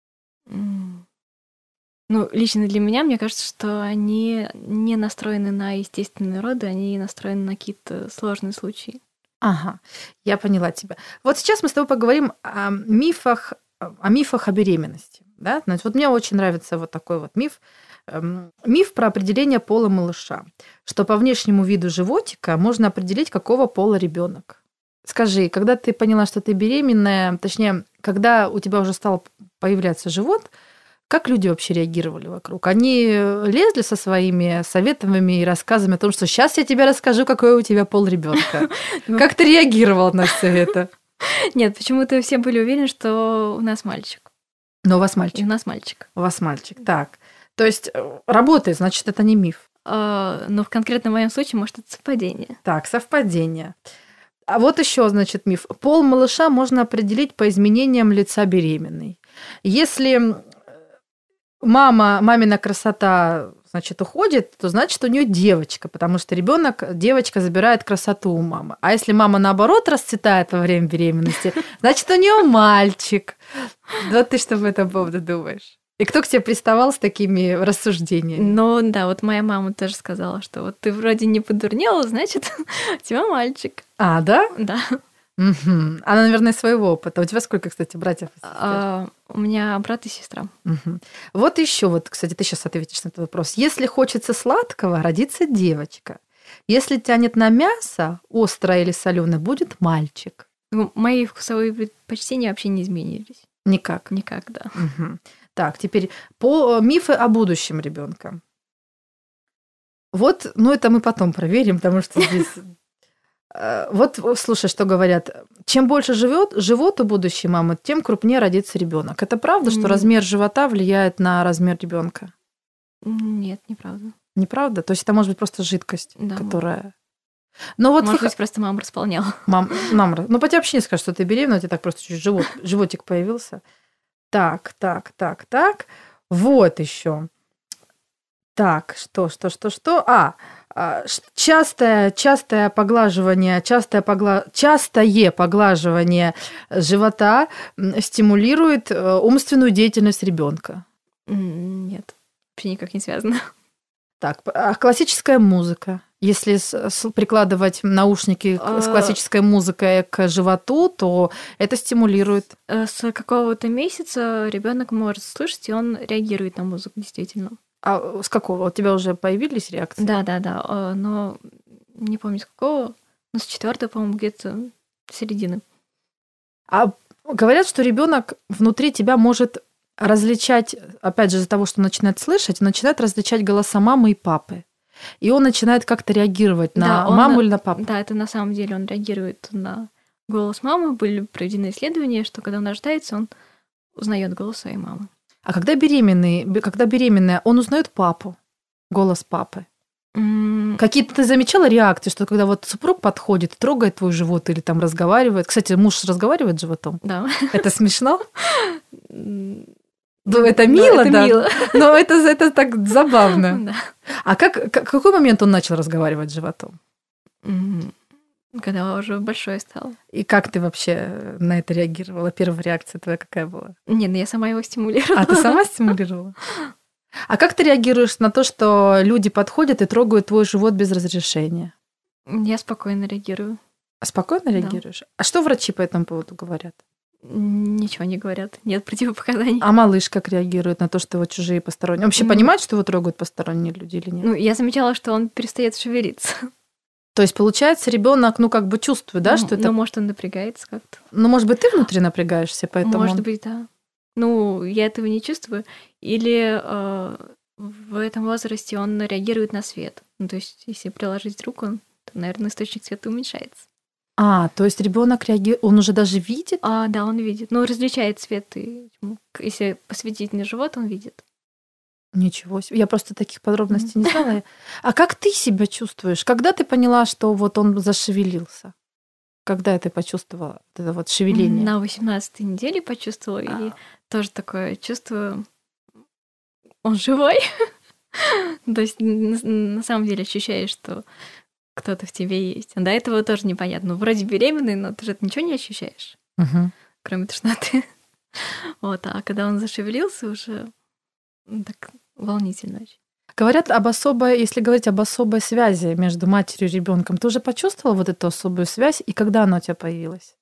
[SPEAKER 3] Ну, лично для меня, мне кажется, что они не настроены на естественные роды, они настроены на какие-то сложные случаи.
[SPEAKER 2] Ага, я поняла тебя. Вот сейчас мы с тобой поговорим о мифах о беременности. Да? Значит, вот мне очень нравится вот такой вот миф. Миф про определение пола малыша, что по внешнему виду животика можно определить, какого пола ребенок. Скажи, когда ты поняла, что ты беременная, точнее, когда у тебя уже стал появляться живот, как люди вообще реагировали вокруг? Они лезли со своими советами и рассказами о том, что сейчас я тебе расскажу, какой у тебя пол ребенка. Как ты реагировал на все это?
[SPEAKER 3] Нет, почему-то все были уверены, что у нас мальчик.
[SPEAKER 2] Но у вас мальчик.
[SPEAKER 3] И у нас мальчик.
[SPEAKER 2] У вас мальчик, так. То есть работает, значит, это не миф.
[SPEAKER 3] Но в конкретном моем случае, может, это совпадение.
[SPEAKER 2] Так, совпадение. А вот еще, значит, миф. Пол малыша можно определить по изменениям лица беременной. Если мамина красота, значит, уходит, то значит, у нее девочка, потому что девочка забирает красоту у мамы. А если мама, наоборот, расцветает во время беременности, значит, у нее мальчик. Вот ты что по этому поводу думаешь? И кто к тебе приставал с такими рассуждениями?
[SPEAKER 3] Ну да, вот моя мама тоже сказала, что вот ты вроде не подурнела, значит, у тебя мальчик.
[SPEAKER 2] А, да?
[SPEAKER 3] Да.
[SPEAKER 2] Угу. Она, наверное, своего опыта. У тебя сколько, кстати, братьев и сестер?
[SPEAKER 3] У меня брат и сестра.
[SPEAKER 2] Угу. Вот еще, кстати, ты сейчас ответишь на этот вопрос. Если хочется сладкого, родится девочка. Если тянет на мясо, острое или соленое, будет мальчик.
[SPEAKER 3] Мои вкусовые предпочтения вообще не изменились.
[SPEAKER 2] Никак?
[SPEAKER 3] Никак, да.
[SPEAKER 2] Угу. Так, теперь мифы о будущем ребенка. Вот, это мы потом проверим, потому что здесь... Вот, слушай, что говорят. Чем больше живот у будущей мамы, тем крупнее родится ребенок. Это правда, что размер живота влияет на размер ребенка?
[SPEAKER 3] Нет, неправда.
[SPEAKER 2] Неправда? То есть это может быть просто жидкость,
[SPEAKER 3] да,
[SPEAKER 2] которая... Но вот
[SPEAKER 3] может быть, просто мама располняла.
[SPEAKER 2] По тебе вообще не скажешь, что ты беременна, у тебя так просто чуть животик появился. Так. Вот еще. Так, что? Частое поглаживание живота стимулирует умственную деятельность ребенка.
[SPEAKER 3] Нет, вообще никак не связано.
[SPEAKER 2] Так, а классическая музыка. Если прикладывать наушники с классической музыкой к животу, то это стимулирует.
[SPEAKER 3] С какого-то месяца ребенок может слышать, и он реагирует на музыку, действительно.
[SPEAKER 2] А с какого? У тебя уже появились реакции?
[SPEAKER 3] Да, но не помню с какого, но с 4-го, по-моему, где-то середины.
[SPEAKER 2] А говорят, что ребенок внутри тебя может различать, опять же, из-за того, что он начинает слышать, он начинает различать голоса мамы и папы. И он начинает как-то реагировать на маму или на папу.
[SPEAKER 3] Да, это на самом деле он реагирует на голос мамы. Были проведены исследования, что когда он рождается, он узнает голос своей мамы.
[SPEAKER 2] А когда беременная, он узнает папу, голос папы. Какие-то ты замечала реакции, что когда вот супруг подходит, трогает твой живот или там разговаривает? Кстати, муж разговаривает с животом?
[SPEAKER 3] Да.
[SPEAKER 2] Это смешно? Ну, это мило, да?
[SPEAKER 3] Мило.
[SPEAKER 2] Но это так забавно.
[SPEAKER 3] Да.
[SPEAKER 2] А какой момент он начал разговаривать с животом?
[SPEAKER 3] Когда уже большой стал.
[SPEAKER 2] И как ты вообще на это реагировала? Первая реакция твоя какая была?
[SPEAKER 3] Не, я сама его стимулировала.
[SPEAKER 2] А ты сама стимулировала? А как ты реагируешь на то, что люди подходят и трогают твой живот без разрешения?
[SPEAKER 3] Я спокойно реагирую.
[SPEAKER 2] Спокойно реагируешь? Да. А что врачи по этому поводу говорят?
[SPEAKER 3] Ничего не говорят, нет противопоказаний.
[SPEAKER 2] А малыш как реагирует на то, что его чужие посторонние? Он вообще понимает, что его трогают посторонние люди или нет?
[SPEAKER 3] Ну, я замечала, что он перестает шевелиться.
[SPEAKER 2] То есть, получается, ребенок, как бы чувствует, да, что это...
[SPEAKER 3] Ну, может, он напрягается как-то.
[SPEAKER 2] Ну, может быть, ты внутри напрягаешься, поэтому...
[SPEAKER 3] Может быть, да. Ну, я этого не чувствую. Или в этом возрасте он реагирует на свет. Ну, то есть, если приложить руку, то, наверное, источник света уменьшается.
[SPEAKER 2] То есть ребенок реагирует, он уже даже видит?
[SPEAKER 3] Да, он видит. Ну, различает цвет. И, если посветить на живот, он видит.
[SPEAKER 2] Ничего себе. Я просто таких подробностей не знала. А как ты себя чувствуешь? Когда ты поняла, что вот он зашевелился? Когда ты почувствовала это вот шевеление?
[SPEAKER 3] На 18-й неделе почувствовала. И тоже такое чувство... Он живой. То есть на самом деле ощущаешь, что кто-то в тебе есть. До этого тоже непонятно. Ну, вроде беременный, но ты же ничего не ощущаешь, кроме тошноты. Вот, а когда он зашевелился, уже так волнительно очень.
[SPEAKER 2] Говорят если говорить об особой связи между матерью и ребенком, ты уже почувствовала вот эту особую связь, и когда она у тебя появилась?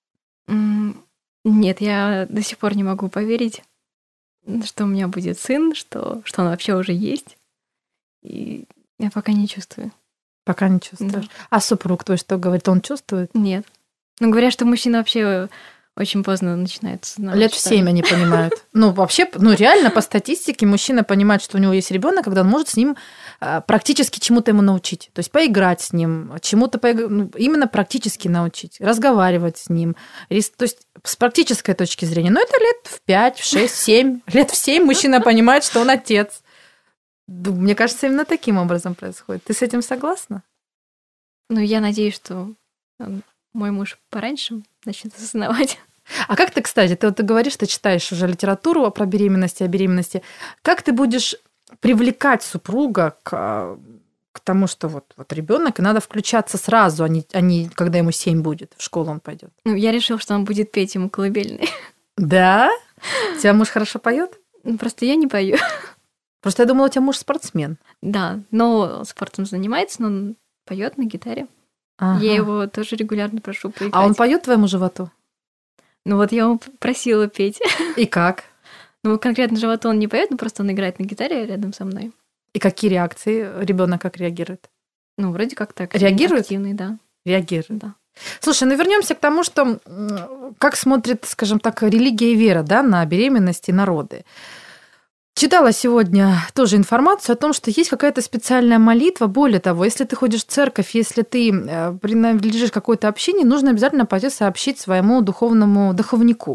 [SPEAKER 3] Нет, я до сих пор не могу поверить, что у меня будет сын, что он вообще уже есть. И я пока не чувствую.
[SPEAKER 2] Пока не чувствуешь. Да. А супруг твой что говорит? Он чувствует?
[SPEAKER 3] Нет. Ну, говорят, что мужчина вообще очень поздно начинает знать.
[SPEAKER 2] Лет в 7 они понимают. Вообще, реально, по статистике, мужчина понимает, что у него есть ребенок, когда он может с ним практически чему-то ему научить. То есть поиграть с ним, чему-то именно практически научить, разговаривать с ним. То есть с практической точки зрения. Но это лет в 5, в 6, 7. Лет в 7 мужчина понимает, что он отец. Мне кажется, именно таким образом происходит. Ты с этим согласна?
[SPEAKER 3] Ну, я надеюсь, что мой муж пораньше начнет осознавать.
[SPEAKER 2] А как ты, кстати, ты говоришь, ты читаешь уже литературу про беременность, о беременности. Как ты будешь привлекать супруга к тому, что вот ребенок, и надо включаться сразу, а не когда ему 7 будет, в школу он пойдет?
[SPEAKER 3] Ну, я решила, что он будет петь ему колыбельный.
[SPEAKER 2] Да? У тебя муж хорошо поет?
[SPEAKER 3] Просто я не пою.
[SPEAKER 2] Просто я думала, у тебя муж спортсмен.
[SPEAKER 3] Да, но спортом занимается, но он поет на гитаре. Ага. Я его тоже регулярно прошу поиграть.
[SPEAKER 2] А он поет твоему животу?
[SPEAKER 3] Ну вот я его просила петь.
[SPEAKER 2] И как?
[SPEAKER 3] Ну, конкретно животу он не поет, но просто он играет на гитаре рядом со мной.
[SPEAKER 2] И какие реакции? Ребенок как реагирует?
[SPEAKER 3] Ну, вроде как-то
[SPEAKER 2] реагирует?
[SPEAKER 3] Активный, да.
[SPEAKER 2] Реагирует?
[SPEAKER 3] Да.
[SPEAKER 2] Слушай, вернемся к тому, что как смотрит, скажем так, религия и вера, да, на беременность и на роды. Читала сегодня тоже информацию о том, что есть какая-то специальная молитва. Более того, если ты ходишь в церковь, если ты принадлежишь к какой-то общине, нужно обязательно пойти сообщить своему духовному духовнику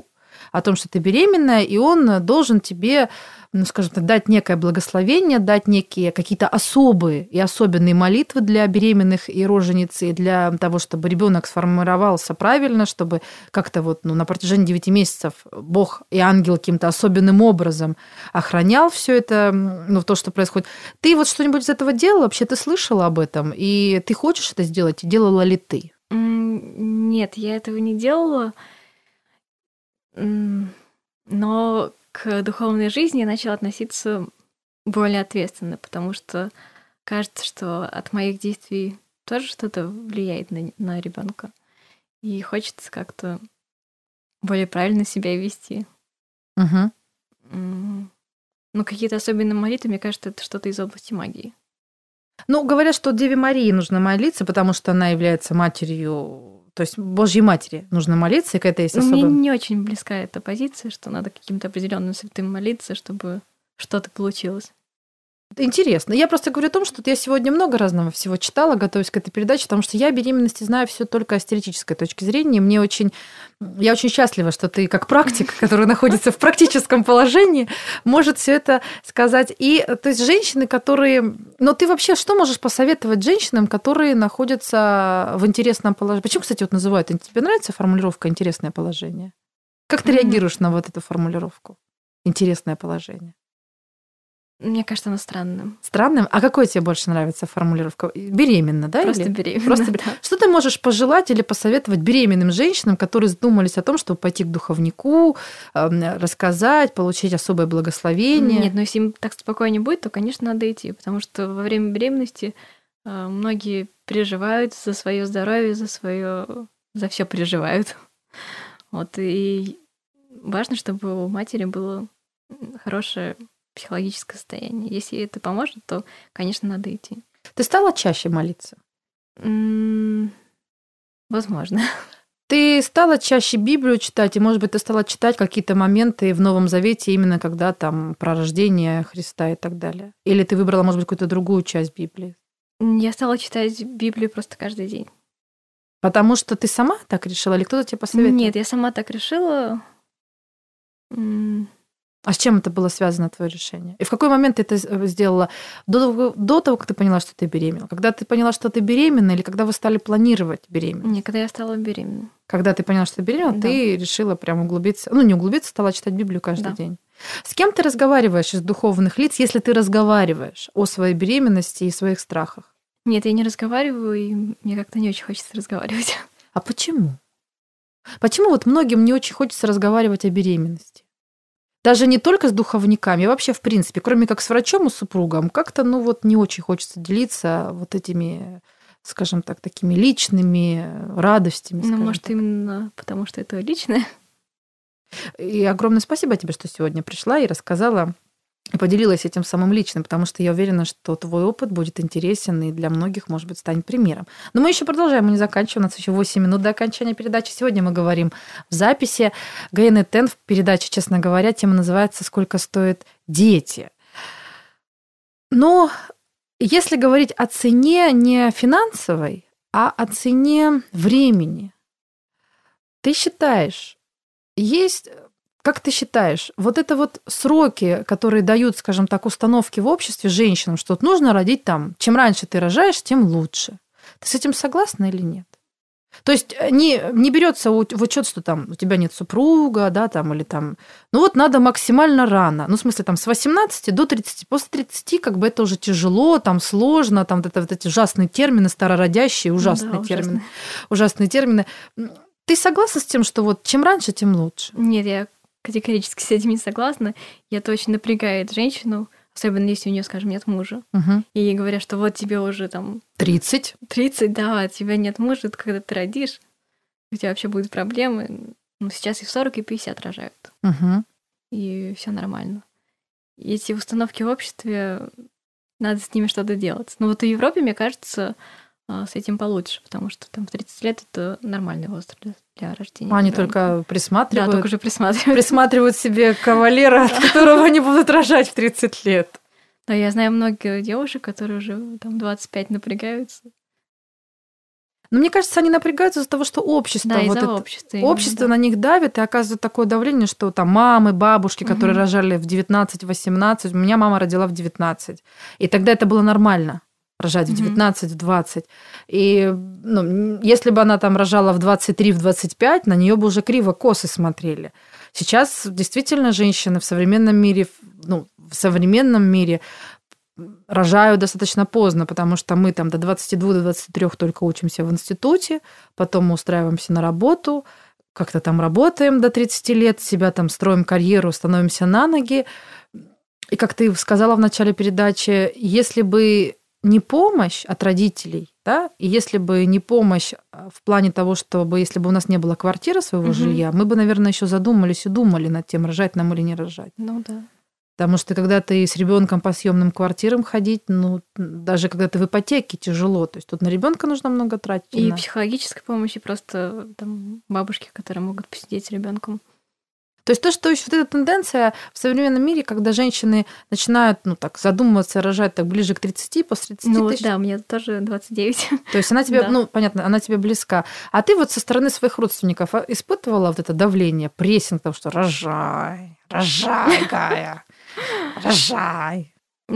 [SPEAKER 2] о том, что ты беременная, и он должен тебе, ну, скажем так, дать некое благословение, дать некие какие-то особые и особенные молитвы для беременных и рожениц, и для того, чтобы ребенок сформировался правильно, чтобы как-то вот, ну, на протяжении 9 месяцев Бог и ангел каким-то особенным образом охранял все это, ну, то, что происходит. Ты вот что-нибудь из этого делала? Вообще ты слышала об этом? И ты хочешь это сделать? И делала ли ты?
[SPEAKER 3] Нет, я этого не делала. Но к духовной жизни я начала относиться более ответственно, потому что кажется, что от моих действий тоже что-то влияет на ребенка. И хочется как-то более правильно себя вести.
[SPEAKER 2] Угу.
[SPEAKER 3] Ну, какие-то особенные молитвы, мне кажется, это что-то из области магии.
[SPEAKER 2] Ну, говорят, что Деве Марии нужно молиться, потому что она является матерью, то есть Божьей Матери нужно молиться, и какая-то есть особая...
[SPEAKER 3] Мне не очень близка эта позиция, что надо каким-то определенным святым молиться, чтобы что-то получилось.
[SPEAKER 2] Интересно. Я просто говорю о том, что я сегодня много разного всего читала, готовясь к этой передаче, потому что я о беременности знаю все только с теоретической точки зрения. Я очень счастлива, что ты как практик, который находится в практическом положении, может все это сказать. И то есть женщины, которые... Но ты вообще что можешь посоветовать женщинам, которые находятся в интересном положении? Почему, кстати, вот называют? Тебе нравится формулировка «интересное положение»? Как ты реагируешь на вот эту формулировку? Интересное положение.
[SPEAKER 3] Мне кажется, она странным.
[SPEAKER 2] Странным? А какой тебе больше нравится формулировка? Беременна, да?
[SPEAKER 3] Просто беременна.
[SPEAKER 2] Да. Что ты можешь пожелать или посоветовать беременным женщинам, которые задумались о том, чтобы пойти к духовнику, рассказать, получить особое благословение?
[SPEAKER 3] Нет, но если им так спокойнее будет, то, конечно, надо идти, потому что во время беременности многие переживают за свое здоровье, за все переживают. Вот, и важно, чтобы у матери было хорошее психологическое состояние. Если это поможет, то, конечно, надо идти.
[SPEAKER 2] Ты стала чаще молиться?
[SPEAKER 3] Возможно.
[SPEAKER 2] Ты стала чаще Библию читать, и, может быть, ты стала читать какие-то моменты в Новом Завете, именно когда там про рождение Христа и так далее? Или ты выбрала, может быть, какую-то другую часть Библии?
[SPEAKER 3] Я стала читать Библию просто каждый день.
[SPEAKER 2] Потому что ты сама так решила, или кто-то тебе посоветовал?
[SPEAKER 3] Нет, я сама так решила.
[SPEAKER 2] А с чем это было связано, твое решение? И в какой момент ты это сделала? До того, как ты поняла, что ты беременна? Когда ты поняла, что ты беременна, или когда вы стали планировать беременность?
[SPEAKER 3] Нет, когда я стала беременна.
[SPEAKER 2] Когда ты поняла, что ты беременна, да. Ты решила прям углубиться. Ну, не углубиться, стала читать Библию каждый день. С кем ты разговариваешь из духовных лиц, если ты разговариваешь о своей беременности и своих страхах?
[SPEAKER 3] Нет, я не разговариваю, и мне как-то не очень хочется разговаривать.
[SPEAKER 2] А почему? Почему вот многим не очень хочется разговаривать о беременности? Даже не только с духовниками, а вообще в принципе, кроме как с врачом и супругом, как-то, ну вот, не очень хочется делиться вот этими, скажем так, такими личными радостями.
[SPEAKER 3] Ну, может, так. Именно потому, что это личное.
[SPEAKER 2] И огромное спасибо тебе, что сегодня пришла и рассказала, и поделилась этим самым личным, потому что я уверена, что твой опыт будет интересен и для многих, может быть, станет примером. Но мы еще продолжаем, мы не заканчиваем, у нас еще 8 минут до окончания передачи. Сегодня мы говорим в записи ГНТ в передаче, честно говоря, тема называется «Сколько стоят дети?». Но если говорить о цене не финансовой, а о цене времени, ты считаешь, как ты считаешь, вот это вот сроки, которые дают, скажем так, установки в обществе женщинам, что вот нужно родить там, чем раньше ты рожаешь, тем лучше. Ты с этим согласна или нет? То есть не берется в учет, что там у тебя нет супруга, да, там, или там, ну вот надо максимально рано, ну, в смысле, там, с 18 до 30, после 30, как бы это уже тяжело, там, сложно, там, вот эти ужасные термины, старородящие, ужасные термины. Ты согласна с тем, что вот чем раньше, тем лучше?
[SPEAKER 3] Нет, я категорически с этим не согласна. И это очень напрягает женщину, особенно если у нее, скажем, нет мужа.
[SPEAKER 2] Угу.
[SPEAKER 3] И ей говорят, что вот тебе уже там...
[SPEAKER 2] 30?
[SPEAKER 3] 30, да, у тебя нет мужа, когда ты родишь, у тебя вообще будут проблемы. Ну, сейчас и в 40, и 50 рожают.
[SPEAKER 2] Угу.
[SPEAKER 3] И все нормально. И эти установки в обществе, надо с ними что-то делать. Но вот в Европе, мне кажется, с этим получше, потому что там в 30 лет это нормальный возраст для рождения.
[SPEAKER 2] Они только присматривают.
[SPEAKER 3] Да, только уже присматривают.
[SPEAKER 2] Присматривают себе кавалера, от которого они будут рожать в 30 лет.
[SPEAKER 3] Да, я знаю многих девушек, которые уже там 25 напрягаются.
[SPEAKER 2] Но мне кажется, они напрягаются из-за того, что общество,
[SPEAKER 3] Да,
[SPEAKER 2] вот
[SPEAKER 3] из-за
[SPEAKER 2] это,
[SPEAKER 3] общества.
[SPEAKER 2] общество
[SPEAKER 3] именно,
[SPEAKER 2] на них давит, и оказывает такое давление, что там мамы, бабушки, которые
[SPEAKER 3] Мгм.
[SPEAKER 2] рожали в 19-18, у меня мама родила в 19. И тогда это было нормально рожать в
[SPEAKER 3] Мгм.
[SPEAKER 2] 19, в 20. И если бы она там рожала в 23, в 25, на нее бы уже криво косы смотрели. Сейчас действительно женщины в современном мире, в современном мире рожают достаточно поздно, потому что мы там до 22, до 23 только учимся в институте, потом мы устраиваемся на работу, как-то там работаем до 30 лет, себя там строим карьеру, становимся на ноги. И как ты сказала в начале передачи, если бы не помощь от родителей, да, и если бы не помощь в плане того, чтобы, если бы у нас не было квартиры своего
[SPEAKER 3] Мгм.
[SPEAKER 2] жилья, мы бы, наверное, еще задумались и думали над тем, рожать нам или не рожать.
[SPEAKER 3] Ну да.
[SPEAKER 2] Потому что когда ты с ребенком по съемным квартирам ходить, даже когда ты в ипотеке, тяжело. То есть тут на ребенка нужно много тратить.
[SPEAKER 3] И психологической помощи просто там бабушки, которые могут посидеть с ребенком.
[SPEAKER 2] То есть то, что еще вот эта тенденция в современном мире, когда женщины начинают, задумываться, рожать так ближе к 30, после 30
[SPEAKER 3] Ну
[SPEAKER 2] тысяч.
[SPEAKER 3] да, мне тоже 29.
[SPEAKER 2] То есть она тебе,
[SPEAKER 3] Да.
[SPEAKER 2] понятно, она тебе близка. А ты вот со стороны своих родственников испытывала вот это давление, прессинг, там, что рожай, Гая, рожай.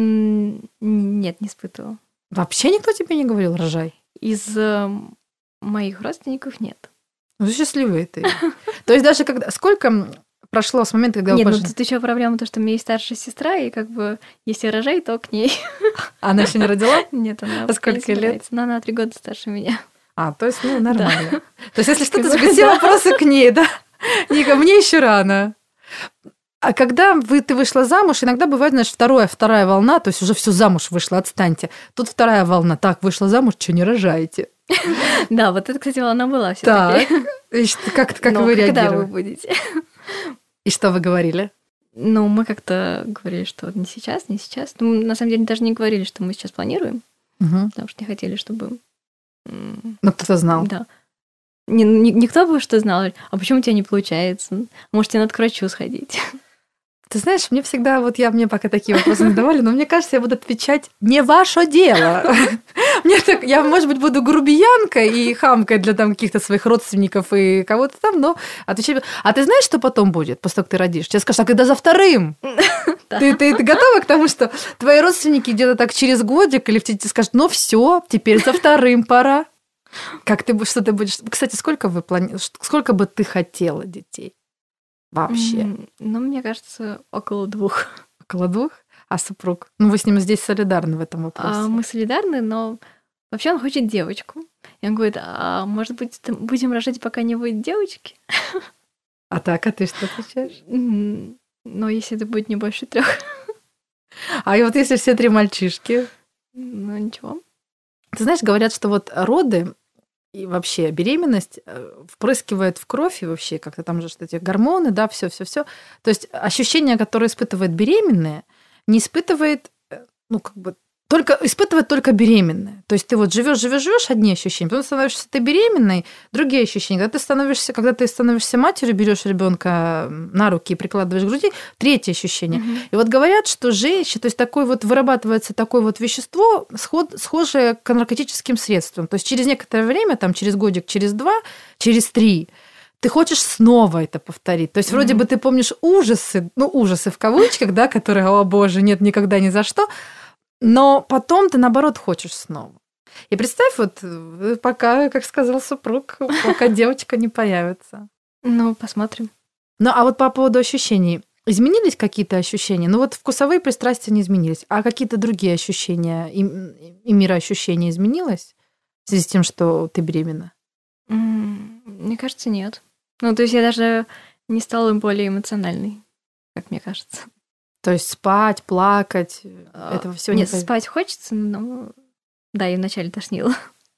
[SPEAKER 3] Нет, не испытывала.
[SPEAKER 2] Вообще никто тебе не говорил рожай?
[SPEAKER 3] Из моих родственников нет.
[SPEAKER 2] Ну, счастливый ты. То есть даже когда... Сколько прошло с момента, когда
[SPEAKER 3] Нет,
[SPEAKER 2] вы
[SPEAKER 3] ну тут еще проблема то, что у меня есть старшая сестра, и как бы если я рожаю, то к ней.
[SPEAKER 2] Она еще не родила?
[SPEAKER 3] Нет, она
[SPEAKER 2] А сколько лет?
[SPEAKER 3] Но она на 3 года старше меня.
[SPEAKER 2] То есть, нормально. То есть, если что-то, все вопросы к ней, да? Ника, мне еще рано. А когда ты вышла замуж, иногда бывает, знаешь, вторая волна, то есть уже все замуж вышла, отстаньте. Тут вторая волна. Так, вышла замуж, что не рожаете?
[SPEAKER 3] Да, вот это, кстати, волна была
[SPEAKER 2] Так,
[SPEAKER 3] все-таки.
[SPEAKER 2] как вы
[SPEAKER 3] Когда
[SPEAKER 2] реагировали?
[SPEAKER 3] вы будете?
[SPEAKER 2] И что вы говорили?
[SPEAKER 3] Ну, мы как-то говорили, что вот не сейчас, не сейчас. Ну, на самом деле, даже не говорили, что мы сейчас планируем, потому что не хотели, чтобы...
[SPEAKER 2] Ну, кто-то знал.
[SPEAKER 3] Да. Никто бы что знал. А почему у тебя не получается? Может, тебе надо к врачу сходить?
[SPEAKER 2] Ты знаешь, мне всегда, мне пока такие вопросы задавали, но мне кажется, я буду отвечать «не ваше дело». Я, может быть, буду грубиянкой и хамкой для там каких-то своих родственников и кого-то там, но отвечать... А ты знаешь, что потом будет, после того, как ты родишь? Тебе скажут, а когда за вторым? Ты готова к тому, что твои родственники где-то так через годик или тебе скажут, ну все, теперь за вторым пора? Что ты будешь... Кстати, сколько бы ты хотела детей? Вообще.
[SPEAKER 3] Ну, мне кажется, около 2.
[SPEAKER 2] Около 2? А супруг? Вы с ним здесь солидарны в этом вопросе.
[SPEAKER 3] Мы солидарны, но вообще он хочет девочку. И он говорит, а может быть, будем рожать, пока не будет девочки?
[SPEAKER 2] А ты что отвечаешь?
[SPEAKER 3] Но если это будет не больше 3.
[SPEAKER 2] А и вот если все 3 мальчишки?
[SPEAKER 3] Ну, ничего.
[SPEAKER 2] Ты знаешь, говорят, что вот роды и вообще беременность впрыскивает в кровь, и вообще как-то там же что эти гормоны, да, все. То есть ощущения, которые испытывает беременная, не испытывает, испытывает только беременная. То есть ты вот живешь одни ощущения, потом становишься ты беременной, другие ощущения. Когда ты становишься матерью, берешь ребенка на руки и прикладываешь к груди, третье ощущение. И вот говорят, что женщина, то есть вырабатывается такое вот вещество, схожее к наркотическим средствам. То есть через некоторое время, там через годик, через 2, через 3, ты хочешь снова это повторить. То есть вроде бы ты помнишь ужасы в кавычках, да, которые, о боже, нет, никогда ни за что, но потом ты, наоборот, хочешь снова. И представь, пока, как сказал супруг, пока девочка не появится.
[SPEAKER 3] Ну, посмотрим.
[SPEAKER 2] А вот по поводу ощущений. Изменились какие-то ощущения? Вкусовые пристрастия не изменились. А какие-то другие ощущения и мироощущения изменилось в связи с тем, что ты беременна?
[SPEAKER 3] Мне кажется, нет. То есть я даже не стала более эмоциональной, как мне кажется.
[SPEAKER 2] То есть спать, плакать, этого всего не...
[SPEAKER 3] Нет, спать хочется, но... Да, и вначале тошнило.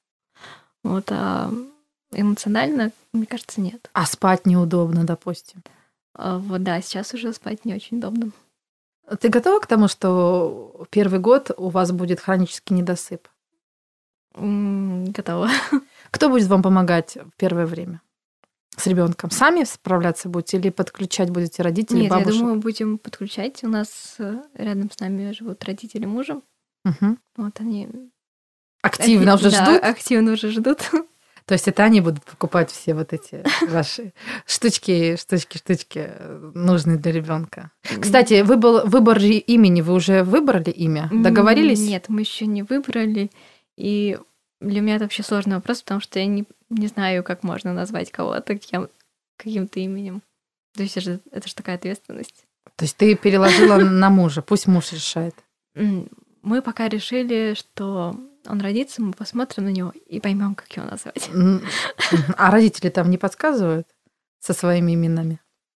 [SPEAKER 3] А эмоционально, мне кажется, нет.
[SPEAKER 2] А спать неудобно, допустим?
[SPEAKER 3] Да, сейчас уже спать не очень удобно.
[SPEAKER 2] Ты готова к тому, что первый год у вас будет хронический недосып?
[SPEAKER 3] Готова.
[SPEAKER 2] Кто будет вам помогать в первое время? С ребенком сами справляться будете или подключать будете родителей, бабушек?
[SPEAKER 3] Нет, я думаю, будем подключать. У нас рядом с нами живут родители мужа.
[SPEAKER 2] Угу.
[SPEAKER 3] Они...
[SPEAKER 2] Активно уже ждут?
[SPEAKER 3] Да, активно уже ждут.
[SPEAKER 2] То есть это они будут покупать все вот эти ваши штучки, нужные для ребенка. Кстати, выбор имени, вы уже выбрали имя? Договорились?
[SPEAKER 3] Нет, мы еще не выбрали. И для меня это вообще сложный вопрос, потому что я не знаю, как можно назвать кого-то каким-то именем. То есть это же такая ответственность.
[SPEAKER 2] То есть ты переложила на мужа, пусть муж решает.
[SPEAKER 3] Мы пока решили, что он родится, мы посмотрим на него и поймем, как его назвать.
[SPEAKER 2] А родители там не подсказывают со своими именами?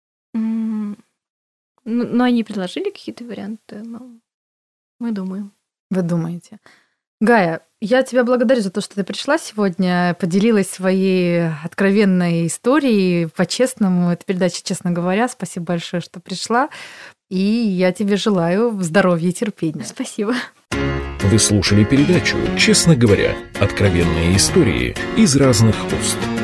[SPEAKER 3] Ну, они предложили какие-то варианты, но мы думаем.
[SPEAKER 2] Вы думаете. Гая, я тебя благодарю за то, что ты пришла сегодня, поделилась своей откровенной историей по-честному. Это передача «Честно говоря». Спасибо большое, что пришла. И я тебе желаю здоровья и терпения.
[SPEAKER 3] Спасибо.
[SPEAKER 1] Вы слушали передачу «Честно говоря». Откровенные истории из разных уст.